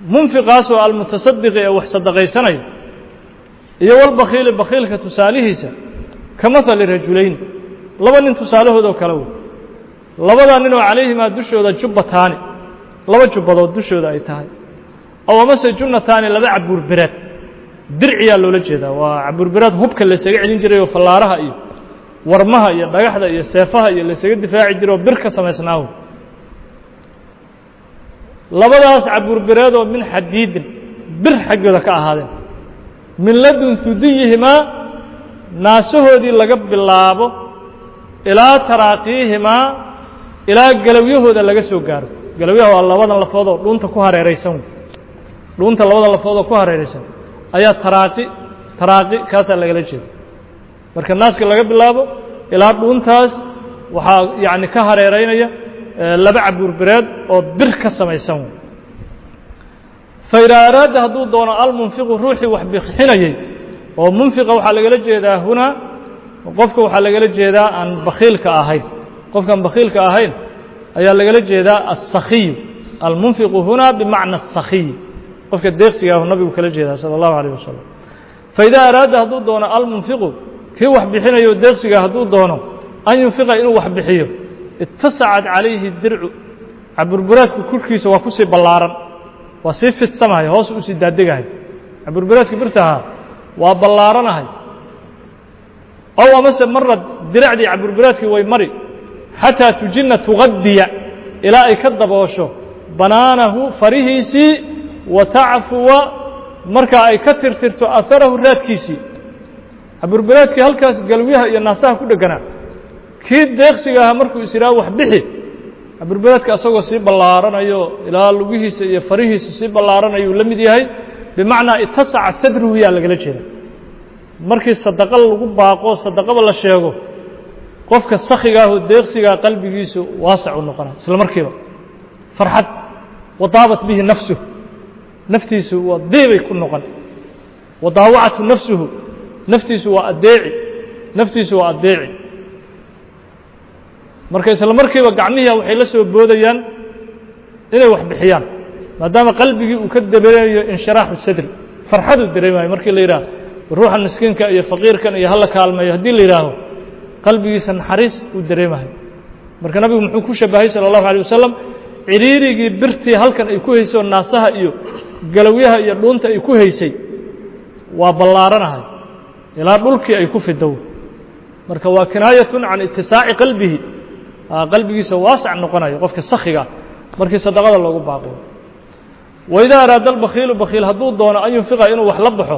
munfiqaas oo almutasaddiqi ee wax sadaqaysanaya iyo walbakhiili bakhiilka tusaalihiisa ka mathali rajulayn laba nin tusaalahoodoo kale wey labadaa nin oo calayhimaa dushooda jubbataani laba jubbadood dushooda ay tahay aw amase junnataani laba cabuurbereed dirciyaa loola jeedaa waa cabuurbereed hubka laysaga celin jiray oo fallaaraha iyo warmaha iyo dhagaxda iyo seefaha iyo laysaga difaaci jiray oo bir ka samaysnaahu labadaas cabuurbereed oo min xadiidin bir xaggooda ka ahaadeen min ladun hudiyihimaa naasahoodii laga bilaabo ilaa taraaqiihimaa ilaa galowyahooda laga soo gaaro galowyaha waa labadan lafood oo dhuunta ku hareeraysan dhuunta labada lafood oo ku hareeraysan ayaa taraaqi taraaqi kaasaa lagala jeeda marka naaska laga bilaabo ilaa dhuuntaas waxaa yacni ka hareeraynaya laba cabuurbereed oo bir ka samaysan fa idaa araada hadduu doono almunfiqu ruuxii wax bixinayay oo munfiqa waxaa lagala jeedaa hunaa qofka waxaa lagala jeedaa aan bakhiilka ahayn qofkaan bakhiilka ahayn ayaa lagala jeedaa asakhiy almunfiqu hunaa bimacna asakhiy qofka deeqsiga ahu nabigu kala jeedaa sala allahu alayh wasalam fa idaa araada hadduu doono almunfiqu kii wax bixinayo deeqsiga hadduu doono an yunfiqa inuu wax bixiyo ittasacat calayhi dircu caburburaadku korkiisa waa kusii ballaaran waa sii fidsamahay hoos usii daadegahay caburburaadki birtahaa waa ballaaranahay ow amase marad diracdii caburburaadkii way mari xataa tujinna tugadiya ilaa ay ka daboosho banaanahu farihiisii wa tacfuwa markaa ay ka tirtirto aharahu raadkiisii caburburaadkii halkaas galwiyaha iyo naasaha ku dheganaa kii deeqsiga ahaa markuu is yidhaha wax bixi caburburaadka asagoo sii ballaaranayo ilaa lugihiisa iyo farihiisa sii ballaaranayu la mid yahay bimacnaa itasaca sadruhu yaa lagala jeeda markii sadaqa lagu baaqo sadaqaba la sheego qofka sakhiga ahoo deeqsigaa qalbigiisu waasac u noqonaa isla markiiba farxad wadaabat bihi nafsuhu naftiisu waa diibay ku noqon wadaawacathu nafsuhu naftiisu waa adeeci naftiisu waa adeeci marka isla markiiba gacmihiia waxay la soo boodayaan inay wax bixiyaan maadaama qalbigii uu ka dabeerayo inshiraaxu sadri farxaduu dareemayo markii la yidhaaho ruuxa miskiinka iyo faqiirkan iyo hala kaalmeeyo haddii la yidhaaho qalbigiisa naxariis uu dareemahay marka nabigu muxuu ku shabahay salى الlahu عalيه wasalam ciriirigii birtii halkan ay ku haysay oo naasaha iyo galowyaha iyo dhuunta ay ku haysay waa ballaaranahay ilaa dhulkii ay ku fidow marka waa kinaayatun can itisaaci qalbihi qalbigiisa waasac noqonayo qofka sakhiga markii sadaqada loogu baaqo waidaa araada albakhiilu bakhiil hadduu doono an yunfiqa inuu wax la baxo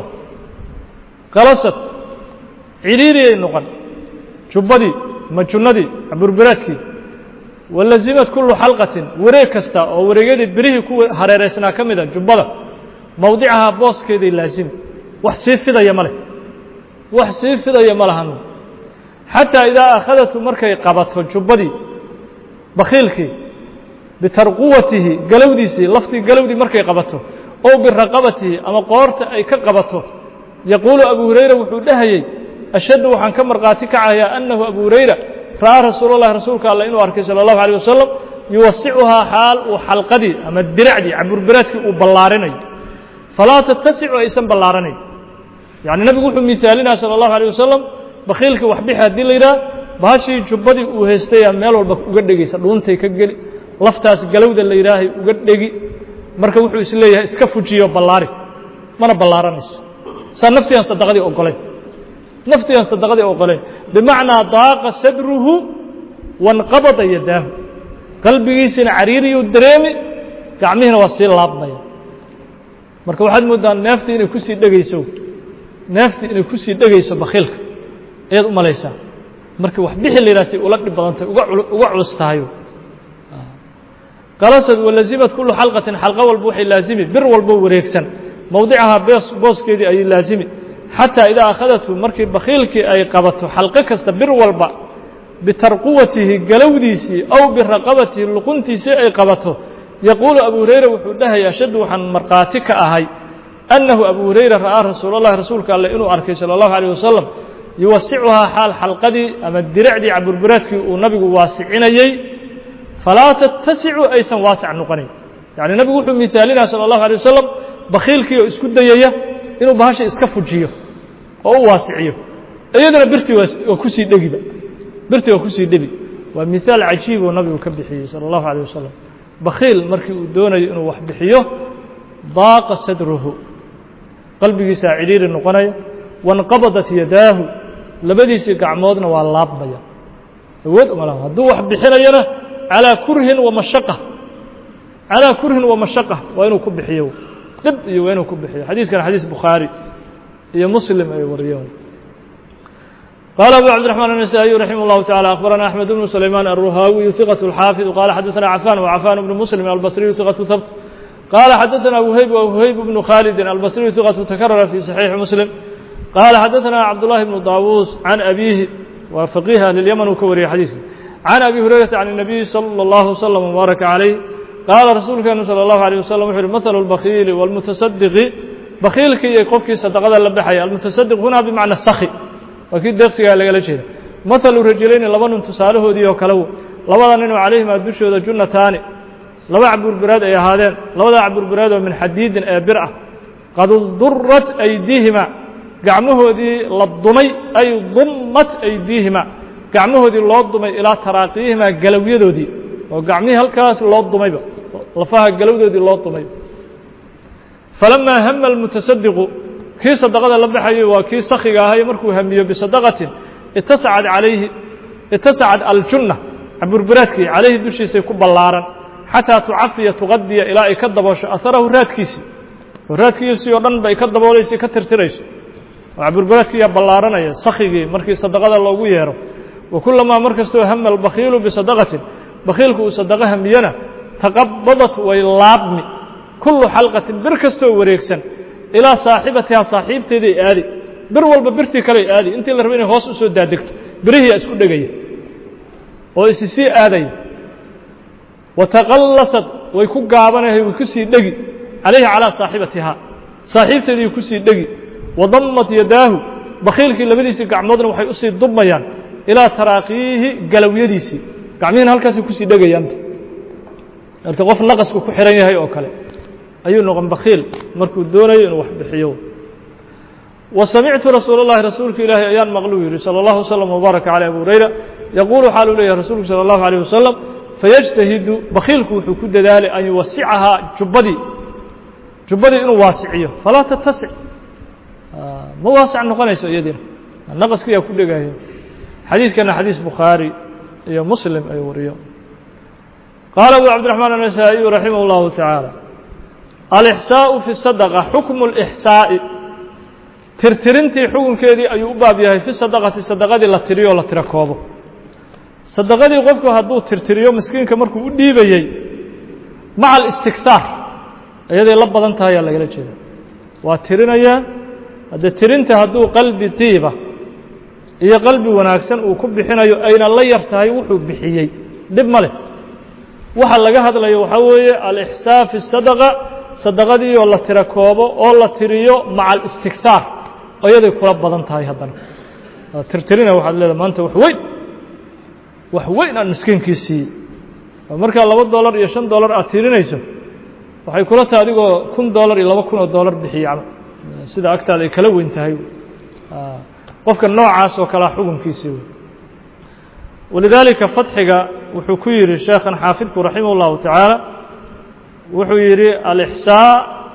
qalasad ciriiriyay noqon jubbadii ma junnadii caburbiraadkii walazimad kullu xalqatin wareeg kasta oo wareegyadii birihii ku hareeraysnaa ka mida jubbada mowdicahaa booskeeday laasimi wax sii fidaya ma leh wax sii fidaya ma lahan xataa idaa akhadatu markay qabato jubbadii bakhiilkii bitarquwatihi galowdiisii laftii galowdii markay qabato ow biraqabatihi ama qoorta ay ka qabato yaquulu abu hurayra wuxuu dhahayey ashhadu waxaan ka markhaati kacayaa annahu abu hurayra ra'aa rasuulullahi rasuulka alle inuu arkay salى الlahu عalيه wasalam yuwasicuhaa xaal uu xalqadii ama diracdii caburbiraadkii uu ballaarinayo falaa tattasicu aysan ballaaranayn yacni nabigu wuxuu misaalinaya salى الlahu عalيه wasalam bakhiilkii wax bixi haddii la yidhaha bahashii jubbadii uu haystayaa meel walba uga dhegaysa dhuuntay ka geli laftaas galowda la yidhaahay uga dhegi marka wuxuu is leeyahay iska fujiyo ballaari mana ballaaranayso saa naftiiaan sadaqadii ogolayn naftiiaan sadaqadii ogolayn bimacnaa daaqa sadruhu wanqabada yadaahu qalbigiisina cariiriyuu dareemi gacmihiina waa sii laabmaya marka waxaad mooddaa neeftii inay kusii dhegayso neeftii inay kusii dhegayso bakhiilka ayaad u malaysaa markii wax bixi la yidhaha say ula dhib badantay uga uga culus tahayo qalasad walazimad kullu xalqatin xalqa walba waxay laazimi bir walbo wareegsan mowdicahaa boos booskeedii ayay laazimi xataa idaa akhadatu markii bakhiilkii ay qabato xalqo kasta bir walba bitarquwatihi galowdiisii aw biraqabatihi luquntiisii ay qabato yaquulu abu hurayra wuxuu dhahaya ashhadu waxaan markhaati ka ahay annahu abu hurayra ra'aa rasuulallahi rasuulka alle inuu arkay salى الlahu عalيه wasalam yuwasicuhaa xaal xalqadii ama diracdii caburbiraadkii uu nabigu waasicinayey falaa tattasicu aysan waasac noqonayn يعني النبي وحو مثالنا صلى الله عليه وسلم بخيلكي اسكو ديايا inuu bahasha iska fujiyo oo u waasiciyo iyadana birti waa ku sii dhagiba birti waa ku sii dhabi waa misaal cajiib oo nabigu ka bixiyay sallallahu alayhi wasallam bakhiil markii uu doonayo inuu wax bixiyo daaqa sadruhu qalbigiisa ciriiri noqonaya wanqabadat yadaahu labadiisa gacmoodna waa laabmaya awood uma laha hadduu wax bixinayana calaa kurhin wa mashaqqa calaa kurhin wa mashaqqa waa inuu ku bixiyo dib iyo waa inuu ku bixiyo xadiiskan xadiis bukhaari iyo muslim ay wariyeen قال أبو عبد الرحمن النسائي رحمه الله تعالى أخبرنا أحمد بن سليمان الرهاوي ثقة الحافظ قال حدثنا عفان وعفان بن مسلم البصري ثقة ثبت قال حدثنا وهيب وهيب بن خالد البصري ثقة تكرر في صحيح مسلم قال حدثنا عبد الله بن طاووس عن أبيه وفقيه لليمن وكوري حديث عن أبي هريرة عن النبي صلى الله عليه وسلم وبارك عليه قال رسول الله صلى الله عليه وسلم مثل البخيل والمتصدق بخيل كي يقفك صدقة اللبحية المتصدق هنا بمعنى السخي وكيد درسها لغا جيدا مثل رجلين لبن تسالهودي oo kala labadan inuu calayhima dushooda junnataani laba cabur biraad ay ahaadeen labada cabur biraad oo min xadiidin ee bir ah qad durrat aydihima gacmahoodii la dumay ay dummat aydihima gacmahoodii loo dumay ilaa taraaqihima galawyadoodii oo gacmihii halkaas loo dumayba lafaha galawdoodii loo dumay falama hamma almutasaddiqu kii sadaqada la baxayay waa kii sakhiga ahay markuu hamiyo bisadaqatin itasacad calayhi itasacad aljunna caburbiraadkii calayhi dushiisay ku ballaaran xataa tucafiya tuqadiya ilaa ay ka daboosho aharahu raadkiisii raadkiisii oo dhan bay ka daboolaysa ka tirtirayso oo caburbiraadkii yaa ballaaranaya sakhigii markii sadaqada loogu yeero wa kullamaa markastoo hama albakhiilu bisadaqatin bakhiilku uu sadaqa hamiyana taqabadat way laabmi kullu xalqatin bir kastoo wareegsan ilaa saaxibatiha saaxiibteedii aadi bir walba birtii kale aadi intii la rabo inay hoos u soo daadegto birihii isku dhagaya oo isi sii aaday wataqallasat way ku gaabanahay way ku sii dhagi calayhi calaa saaxibatiha saaxiibteedii ku sii dhagi wadammat yadaahu bakhiilkii labadiisii gacmoodna waxay u sii dubmayaan ilaa taraaqiihi galawyadiisii gacmihiina halkaasay ku sii dhagayaan marka qof naqasku ku xiran yahay oo kale ayuu noqon bakhiil markuu doonayo inuu wax bixiyo wasamictu rasuul اllahi rasuulka ilaahay ayaan maqluu yidhi salى اllahu wslam wbaaraka calى abu hurayra yaquulu xaaluu leeyahay rasuulku salى اllahu عalيه wasalam fayajtahidu bakhiilku wuxuu ku dadaalay an yuwasicahaa jubbadii jubbadii inuu waasiciyo falaa tatasic ma waasic noqonayso iyadiina naqaskiyaa ku dhegayo xadiiskana xadiis bukhaari iyo muslim ay wariyo qaala abu cabdiraxmaan النasaaئiyu raximah اllahu taعaalى alإxsaaءu fi الsadqa xukmu اlإxsaaءi tirtirintii xukunkeedii ayuu u baab yahay fi sadaqati sadaqadii la tiriyo o la tiro koobo sadaqadii qofku hadduu tirtiriyo miskiinka markuu u dhiibayey maca alistigtaar iyaday la badan tahay ayaa lagala jeeda waa tirinayaa haddee tirinta hadduu qalbi diiba iyo qalbi wanaagsan uu ku bixinayo ayna la yar tahay wuxuu bixiyey dhib ma leh waxa laga hadlayo waxaa weeye alإxsaa fi الsadaqa sadaqadii oo la tiro koobo oo la tiriyo maca alistigtaar iyaday kula badan tahay haddana tirtirina waxaad leedahay maanta wax weyn wax weyn aan miskiinkii siiyey oo markaa laba dollar iyo shan dollar aad tirinayso waxay kula tahay adigoo kun dollar iyo laba kun oo dollar bixiya sida agtaada ay kala weyn tahay qofka noocaas oo kalea xukunkiisii wey walidaalika fadxiga wuxuu ku yidhi sheekhan xaafidku raximah اllahu tacaala wuxuu yidhi alإxsaa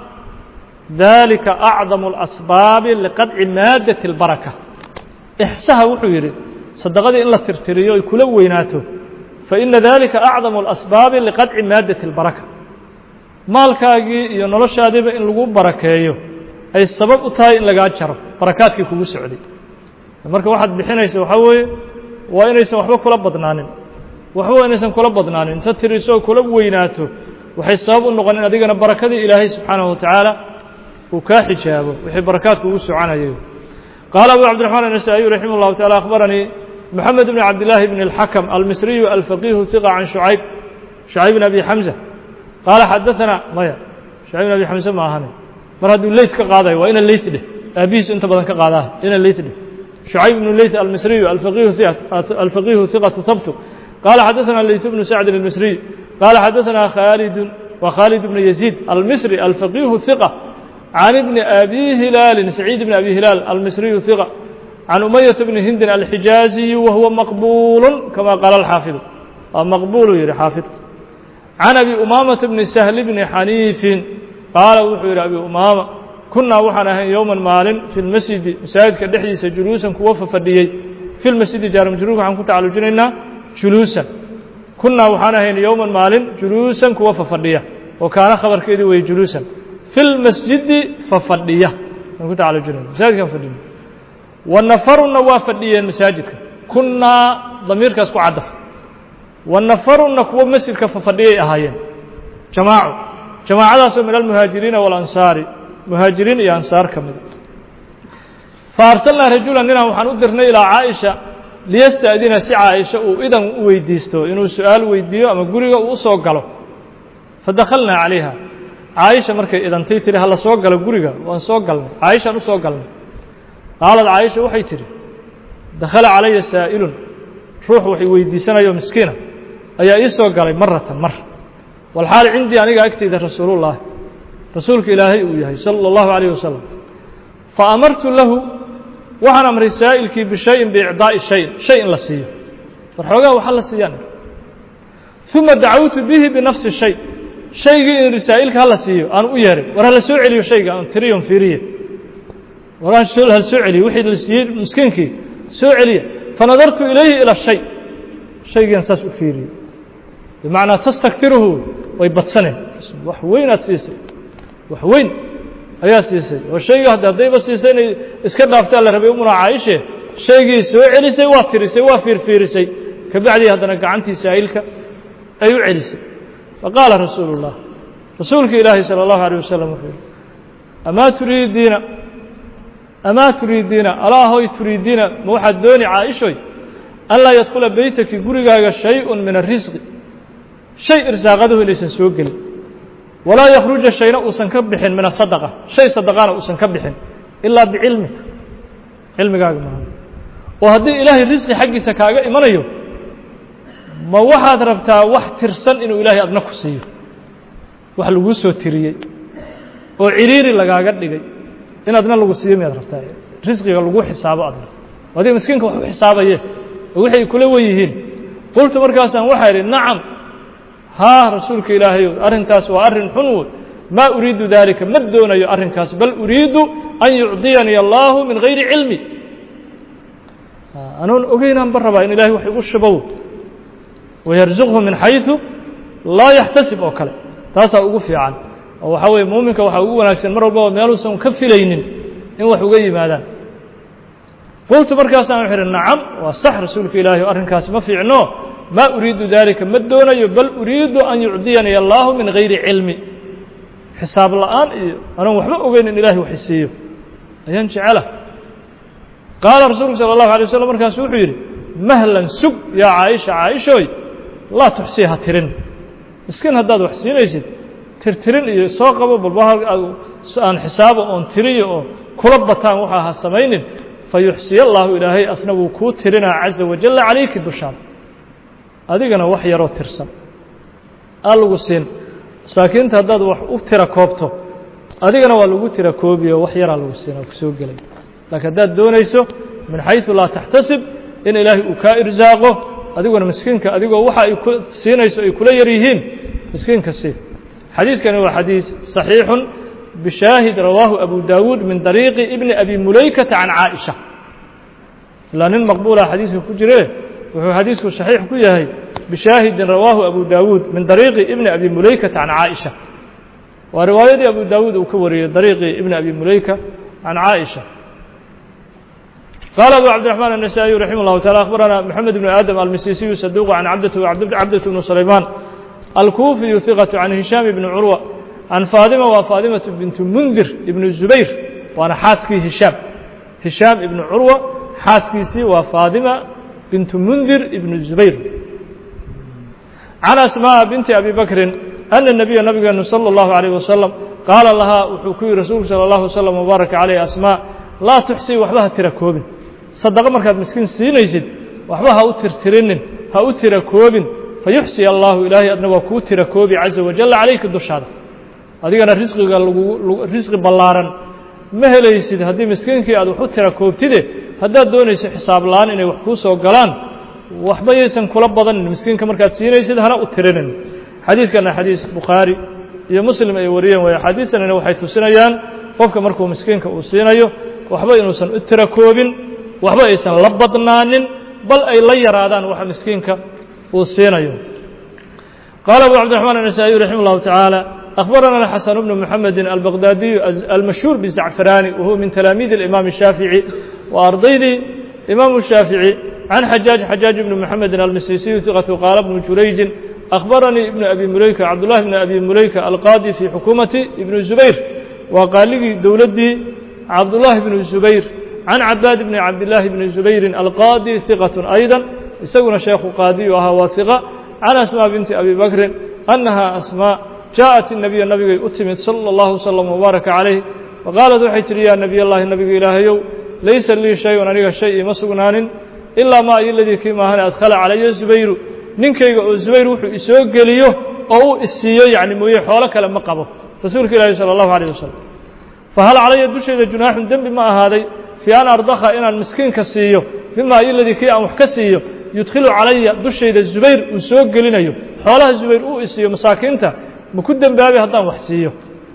dalika acdamu اlasbaabi liqadci maadati اlbaraka ixsaha wuxuu yidhi sadaqadii in la tirtiriyo ay kula weynaato faina dalika acdamu اlasbaabi liqadci maadati اlbaraka maalkaagii iyo noloshaadiiba in lagu barakeeyo ay sabab u tahay in lagaa jaro barakaadkii kugu socday marka waxaad bixinaysa waxaa weeye waa inaysan waxba kula badnaanin waxba inaysan kula badnaanin inta tiriso kula weynaato waxay sabab u noqon in adigana barakadii ilaahay subxaanahu watacaala uu kaa xijaabo wixii barakaadku ugu soconayay qaala abu cabdiraxmaan النasaaئiyu raximah اllahu taعala akhbaranii moxamed bn cabdillaahi bn اlxakm almisriyu alfaqihu hiqa can shucayb shucayb bn abi xamza qaala xadaثana maya shucayb bn abi xamza ma ahane mar hadduu leyt ka qaadayo waa ina leyt dheh aabihiisu inta badan ka qaadaa ina leyt dheh شعيب بن الليث المصري الفقيه الفقيه ثقة ثبت قال حدثنا الليث بن سعد المصري قال حدثنا خالد وخالد بن يزيد المصري الفقيه ثقة عن ابن أبي هلال سعيد بن أبي هلال المصري ثقة عن أمية بن هند الحجازي وهو مقبول كما قال الحافظ مقبول يري حافظ عن أبي أمامة بن سهل بن حنيف قال وحير أبي أمامة كنا وحنا يوما مال في المسجد مساجد كدحيس جلوسا كوفا فديي في المسجد جار مجروك عن كنت على جنينا جلوسا كنا وحنا يوما مال جلوسا كوفا فديا وكان خبر كيدي وي جلوسا في المسجد ففديا عن كنت على جنينا مساجد كان فديا والنفر النوافديا المساجد كنا ضمير كاسكو عدف والنفر نكو مسجد كفديا اهايين جماعه جماعة من المهاجرين والأنصار مهاجرين يا أنصار كمل فأرسلنا رجلا لنا وحنودرنا إلى عائشة ليستأذن سي عائشة وإذا ويديستو إنه سؤال ويديو أما قرية وصوق له فدخلنا عليها عائشة مركي إذا تيتري هلا صوق له قرية وانصوق له عائشة نصوق له قالت عائشة وحي تري دخل علي سائل روح وحي ويديسنا يوم مسكينة أي يسوق له مرة مرة والحال عندي أنا أكتب رسول الله رسولك إلهي وياهي صلى الله عليه وسلم فأمرت له وحنا أمر سائلك بشيء بإعضاء شيء شيء لسيه فرحوغا وحل سيان ثم دعوت به بنفس الشيء شيء رسائلك هل سيه أنا أيارب ورهل سوعلي شيء أن تريهم فيريه ورهل سؤال هل سوعلي وحيد لسيه مسكينك سوعلي فنظرت إليه إلى الشيء شيء ينساس فيريه بمعنى تستكثره ويبطسنه وحوين أتسيسي وحوين أيها سيسي والشيء هذا ضيب السيسي إسكت نافت الله ربي أمنا عايشة شيء سوء علسي وافرسي وافر فيرسي كبعدي هذا نقعنتي سائلك أي علسي فقال رسول الله رسولك إلهي صلى الله عليه وسلم أما تريدين أما تريدين ألا هو تريدين موحد دوني عائشة ألا يدخل بيتك قرقاق شيء من الرزق شيء إرزاقته ليس سوقل ولا يخرج الشيء أوسن كبح من الصدقة شيء صدقان أوسن كبح إلا بعلمه علمك معه وهذه إلهي الرزق حقي سكاقة إيمانيه ما واحد ربطا واحد ترسل إنه إلهي أدنك سيه واحد لغوسه تريه وعريري لغاقات لغاي إن أدنى لغوسيه مياد ربطا رزقي لغو حسابه أدنى وهذه مسكينك حسابه يه ووحي كل ويهين قلت مركاسا وحيري نعم ها رسولك إلهي أرنكاس وأرن حنود ما أريد ذلك ما دون أرنكاس بل أريد أن يعطيني الله من غير علمي أنا أقينا بربا إن إلهي وحي الشبو ويرزقه من حيث لا يحتسب أوكلا تاسا أقفي عنه أو حوي مؤمنك وحقوق ناكسن مرة الله ميالو سن كفلين إن وحقوقي ماذا قلت بركاسا وحير النعم وصح رسولك إلهي أرنكاس ما في عنه ما أريد ذلك ما دوني بل أريد أن يعطيني الله من غير علمي حساب الآن أنا وحبا أبين إن إلهي وحسيه أيانشي على قال رسول صلى الله عليه وسلم مركان سوحيري مهلا سب يا عائشة عائشة لا تحسيها ترن مسكين هداد وحسين يسيد ترترن يسوقب بالبهر أن حسابه أن تريه كلبتان وحاها السمين فيحسي الله إلهي أسنو كو ترنا عز وجل عليك الدشام adigana wax yar oo tirsan alagu siin saakiinta haddaad wax u tira koobto adigana waa lagu tira koobiyo wax yar alagu siin oo soo galay laakiin haddaad doonayso min haythu la tahtasib in ilaahi uu ka irsaaqo adiguna miskiinka adigoo waxa ay ku siinayso ay kula yar yihiin miskiinka si xadiiskani waa xadiis saxiix bishahid rawahu abu daawud min dariiqi ibn abi mulaykah an aisha laanin maqbuula xadiiska ku jire وهو حديث صحيح كيهي بشاهد رواه أبو داود من طريق ابن أبي مليكة عن عائشة ورواية أبو داود وكوري طريق ابن أبي مليكة عن عائشة قال أبو عبد الرحمن النسائي رحمه الله تعالى أخبرنا محمد بن آدم المسيسي صدوق عن عبدة وعبدة عبدة بن سليمان الكوفي ثقة عن هشام بن عروة عن فاطمة وفاطمة بنت منذر ابن الزبير وأنا حاسكي هشام هشام ابن عروة حاسكي وفاطمة بنت منذر ابن الزبير عن أسماء بنت أبي بكر أن النبي النبي صلى الله عليه وسلم قال لها وحكي رسول صلى الله عليه وسلم وبارك عليه أسماء لا تحسي وحبها تركوب صدق مركز مسكين سينيسد وحبها أترترن ها أتركوب fayuxsi allahu ilaahay adna waa kuu tira koobi caza wajalla calayka dushaada adigana risqiga lagu risqi ballaaran ma helaysid haddii miskiinkii aad wax u tira koobtide haddaad doonayso xisaab la-aan inay wax kuu soo galaan waxba yaysan kula badanin miskiinka markaad siinaysid hana u tirinin xadiidkana xadiis bukhaari iyo muslim ay wariyeen way axaadiistanina waxay tusinayaan qofka markuu miskiinka uu siinayo waxba inuusan u tira koobin waxba aysan la badnaanin bal ay la yaraadaan waxa miskiinka uu siinayo qaala abu cabdiraxmaan النasaaئي raximah اllahu taعaalى أخبرنا الحسن بن محمد البغدادي المشهور بالزعفراني وهو من تلاميذ الإمام الشافعي وأرضيه إمام الشافعي عن حجاج حجاج بن محمد المسيسي ثقة قال ابن جريج أخبرني ابن أبي مليكة عبد الله بن أبي مليكة القاضي في حكومة ابن الزبير وقال لي دولدي عبد الله بن الزبير عن عباد بن عبد الله بن الزبير القاضي ثقة أيضا يسوون شيخ قاضي وهو ثقة عن أسماء بنت أبي بكر أنها أسماء جاءت النبي النبي أتمت صلى الله وسلم وبارك عليه وقالت وحيت لي يا نبي الله النبي إلهي ليس لي شيء ونريق الشيء مسقنان إلا ما الذي كما هنا أدخل علي الزبير ننكي الزبير وحو إسوق ليه أو إسيو يعني موية حولك لما قبض رسولك إلهي صلى الله عليه وسلم فهل علي الدشي جناح دم بما هذا في أن أرضخ إن المسكين كسيو مما الذي كي أمح كسيو يدخل علي دشي الزبير وإسوق ليه حولها الزبير أو إسيو مساكنته مكدن بابي هدان وحسيه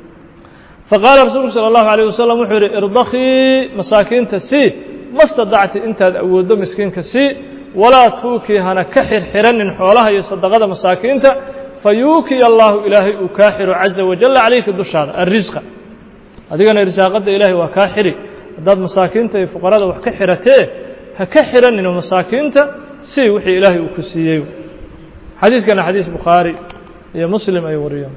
فقال رسول صلى الله عليه وسلم وحر ارضخي مساكين تسي ما استطعت انت اودو مسكين كسي ولا توكي هنا كحر حرن حولها يصدقد مساكين فيوكي الله الهي وكاحر عز وجل عليك دشاد الرزق اديغنا رزاقد الهي وكاحري داد مساكين فقراء وكحرته هكحرن مساكين سي وحي الهي وكسيه حديث كان حديث بخاري يا مسلم أي وريان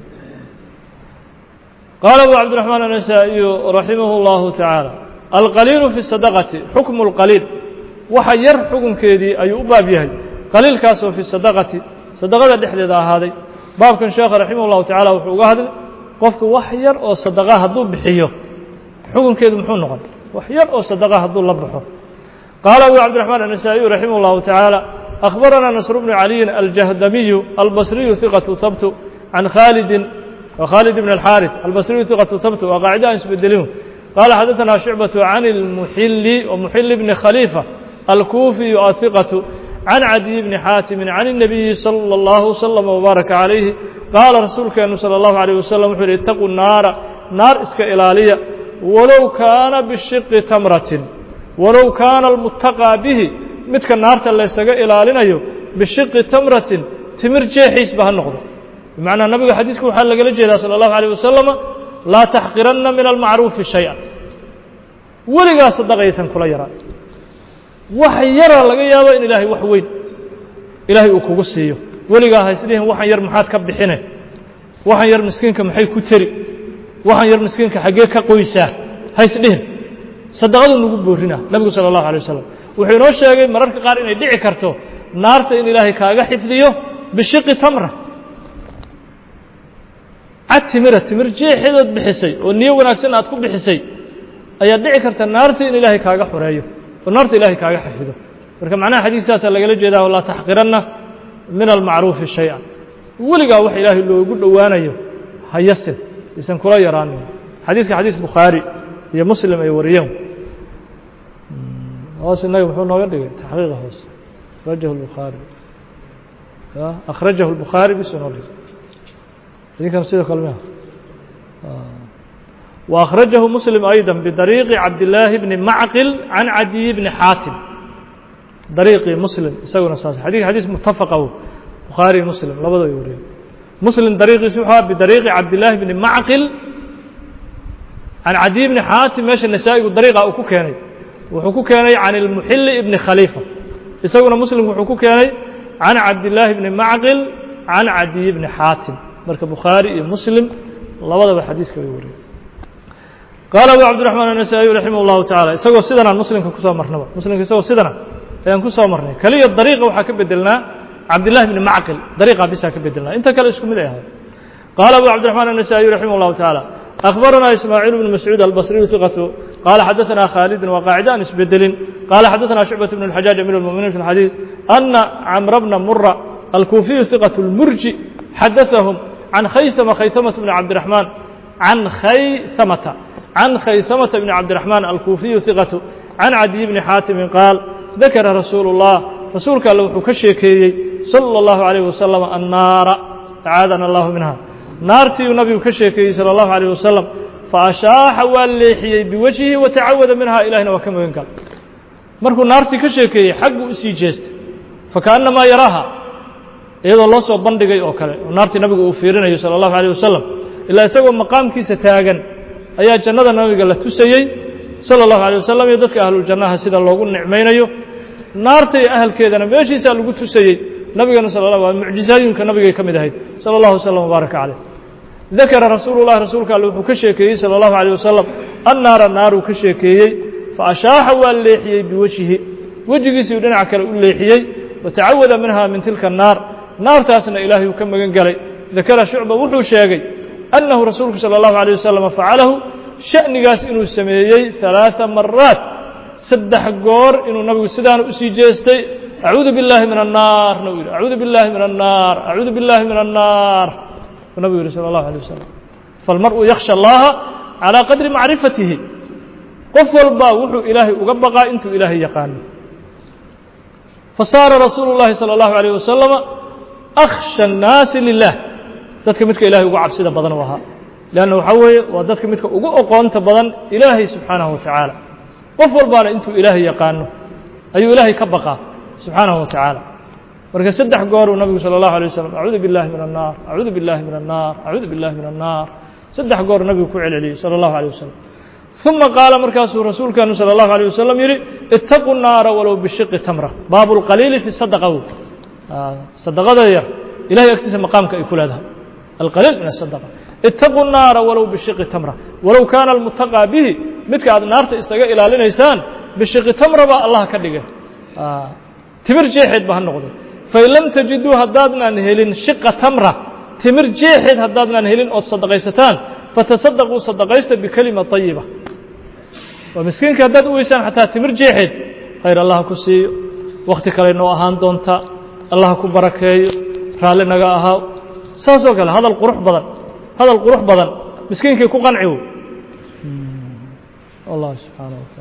قال أبو عبد الرحمن النسائي رحمه الله تعالى القليل في الصدقة حكم القليل وحير حكم كيدي أي أباب يهي قليل كاسو في الصدقة صدقة دحل ذا هذا باب كان شيخ رحمه الله تعالى وحوق هذا قفك وحير أو صدقة هدو بحيه حكم كيدي محون نغل وحير أو صدقة هدو لبحه قال أبو عبد الرحمن النسائي رحمه الله تعالى أخبرنا نصر بن علي الجهدمي البصري ثقة ثبت عن خالد وخالد بن الحارث البصري ثقة ثبت وقاعدة يسبدلون قال حدثنا شعبة عن المحل ومحل بن خليفة الكوفي ثقة عن عدي بن حاتم عن النبي صلى الله وسلم وبارك عليه قال رسولك صلى الله عليه وسلم اتقوا النار نار اسك إلالية ولو كان بالشق تمرة ولو كان المتقى به midka naarta la isaga ilaalinayo bishiqi tamratin timir jeexiis ba noqdo macna nabiga xadiiska waxa laga jeedaa sallallahu alayhi wasallam la tahqiranna min al-ma'ruf shay'an waliga sadaqaysan kula yara wax yara laga yaabo in ilaahay wax weyn ilaahay uu kugu siiyo waliga haysdeen waxan yar maxaad ka bixinay waxan yar miskiinka maxay ku tiri waxan yar miskiinka xagee ka qoysaa haysdeen sadaqadu nagu boorina nabiga sallallahu alayhi wasallam wuxuu inoo sheegay mararka qaar inay dhici karto naarta in ilaahay kaaga xifdiyo bishiqi tamra atimira timir jeexeed bixisay oo niyo wanaagsan aad ku bixisay ayaa dhici karta naarta in ilaahay kaaga xoreeyo oo naarta ilaahay kaaga xifdiyo marka macnaha xadiiskaas laga jeedaa wala tahqiranna min al-ma'ruf shay'an waliga wax ilaahay loogu dhawaanayo hayasin isan kula yaraan xadiiska xadiis bukhari iyo muslim ay wariyeen هوس النبي محمد نوغا تحقيق هوس أخرجه البخاري أخرجه البخاري بسنة هذه كان سيدة كلمة آه. وأخرجه مسلم أيضا بطريق عبد الله بن معقل عن عدي بن حاتم طريق مسلم يسوي نصاص حديث حديث متفق بخاري مسلم لا بد يوري مسلم طريق سوحة بطريق عبد الله بن معقل عن عدي بن حاتم ماشي النسائي والطريقة أو كوكاني وحكو كاني عن المحل ابن خليفة يسوي مسلم وحكو كاني عن عبد الله بن معقل عن عدي بن حاتم مركب بخاري مسلم لا بد بحديث كيوري قال أبو عبد الرحمن النسائي رحمه الله تعالى يسوي سيدنا المسلم كسو مرنبا مسلم يسوي سيدنا يعني كسو مرني كلي الطريقة وحكي بدلنا عبد الله بن معقل طريقة بس حكي بدلنا أنت كلا اسكم ليه قال أبو عبد الرحمن النسائي رحمه الله تعالى أخبرنا إسماعيل بن مسعود البصري ثقة قال حدثنا خالد وقاعدان اسبدل قال حدثنا شعبة بن الحجاج أمير المؤمنين في الحديث أن عمرو بن مرة الكوفي ثقة المرجي حدثهم عن خيثمة خيثمة بن عبد الرحمن عن خيثمة عن خيثمة بن عبد الرحمن الكوفي ثقة عن عدي بن حاتم قال ذكر رسول الله رسولك لو كشيكي صلى الله عليه وسلم النار أعاذنا الله منها نارتي النبي كشيكي صلى الله عليه وسلم فأشاح والليحي بوجهه وتعوذ منها إلهنا وكما ينقل مركو نارتي كشيكي حق أسي جيست فكأنما يراها iyadoo loo soo bandhigay oo kale naartii nabigu uu fiirinayo sallallahu alayhi wasallam ilaa isagoo maqaamkiisa taagan ayaa jannada nabiga la tusayay sallallahu alayhi wasallam iyo dadka ahlul jannaha sida loogu nicmeynayo naartay ahalkeedana meeshiisa lagu tusayay nabigana sallallahu alayhi mucjizooyinka nabiga kamid ahayd sallallahu alayhi wasallam baraka alayhi ذكر رسول الله رسولك الله كشيكي صلى الله عليه وسلم النار النار كشيكي فأشاح والليحي بوجهه وجهه سيدنا كلا الليحي وتعوذ منها من تلك النار نار تاسنا إلهي وكما قال ذكر شعبة وحو شاقي أنه رسولك صلى الله عليه وسلم فعله شأن قاس إنه سميي ثلاث مرات سدح قور إنه نبي السدان أسي جيستي أعوذ بالله من النار نويل أعوذ بالله من النار أعوذ بالله من النار النبي صلى الله عليه وسلم فالمرء يخشى الله على قدر معرفته قفل با وحو إلهي وقبقى انتو إلهي يقان فصار رسول الله صلى الله عليه وسلم أخشى الناس لله ذاتك متك إلهي وقعب سيدة بدن وها لأنه حوي وذاتك متك أقوانت بدن إلهي سبحانه وتعالى قفل با انتو إلهي يقانه أي إلهي كبقى سبحانه وتعالى marka saddex goor uu nabigu sallallahu alayhi wasallam a'uudu billahi minan nar a'uudu billahi minan nar a'uudu billahi minan nar saddex goor nabigu ku celceliyay sallallahu alayhi wasallam thumma qala markaasuu rasuulkanu sallallahu alayhi wasallam yiri ittaqu an-nar walaw bishiqqi tamra baabul qalil fi sadaqah sadaqada yar ilahay agtiisa maqaamka ay ku leedahay al-qalil min as-sadaqa ittaqu an-nar walaw bishiqqi tamra walaw kana al-muttaqa bihi midka aad naarta isaga ilaalinaysaan bishiqqi tamra ba Allah ka dhigay timir jeexid ba noqdo فإن لم تجدوا هدادنا نهلين شق تمرة تمر جيحد هدادنا نهلين أو تصدقيستان فتصدقوا صدقيست بكلمة طيبة ومسكين كهداد ويسان حتى تمر جيحد خير الله كسي وقتك لأنه أهان دونتا الله كبركي رالنا أهاو ساسو قال هذا القروح بدن هذا القروح بدن مسكين كي كو قنعيو الله سبحانه وتعالى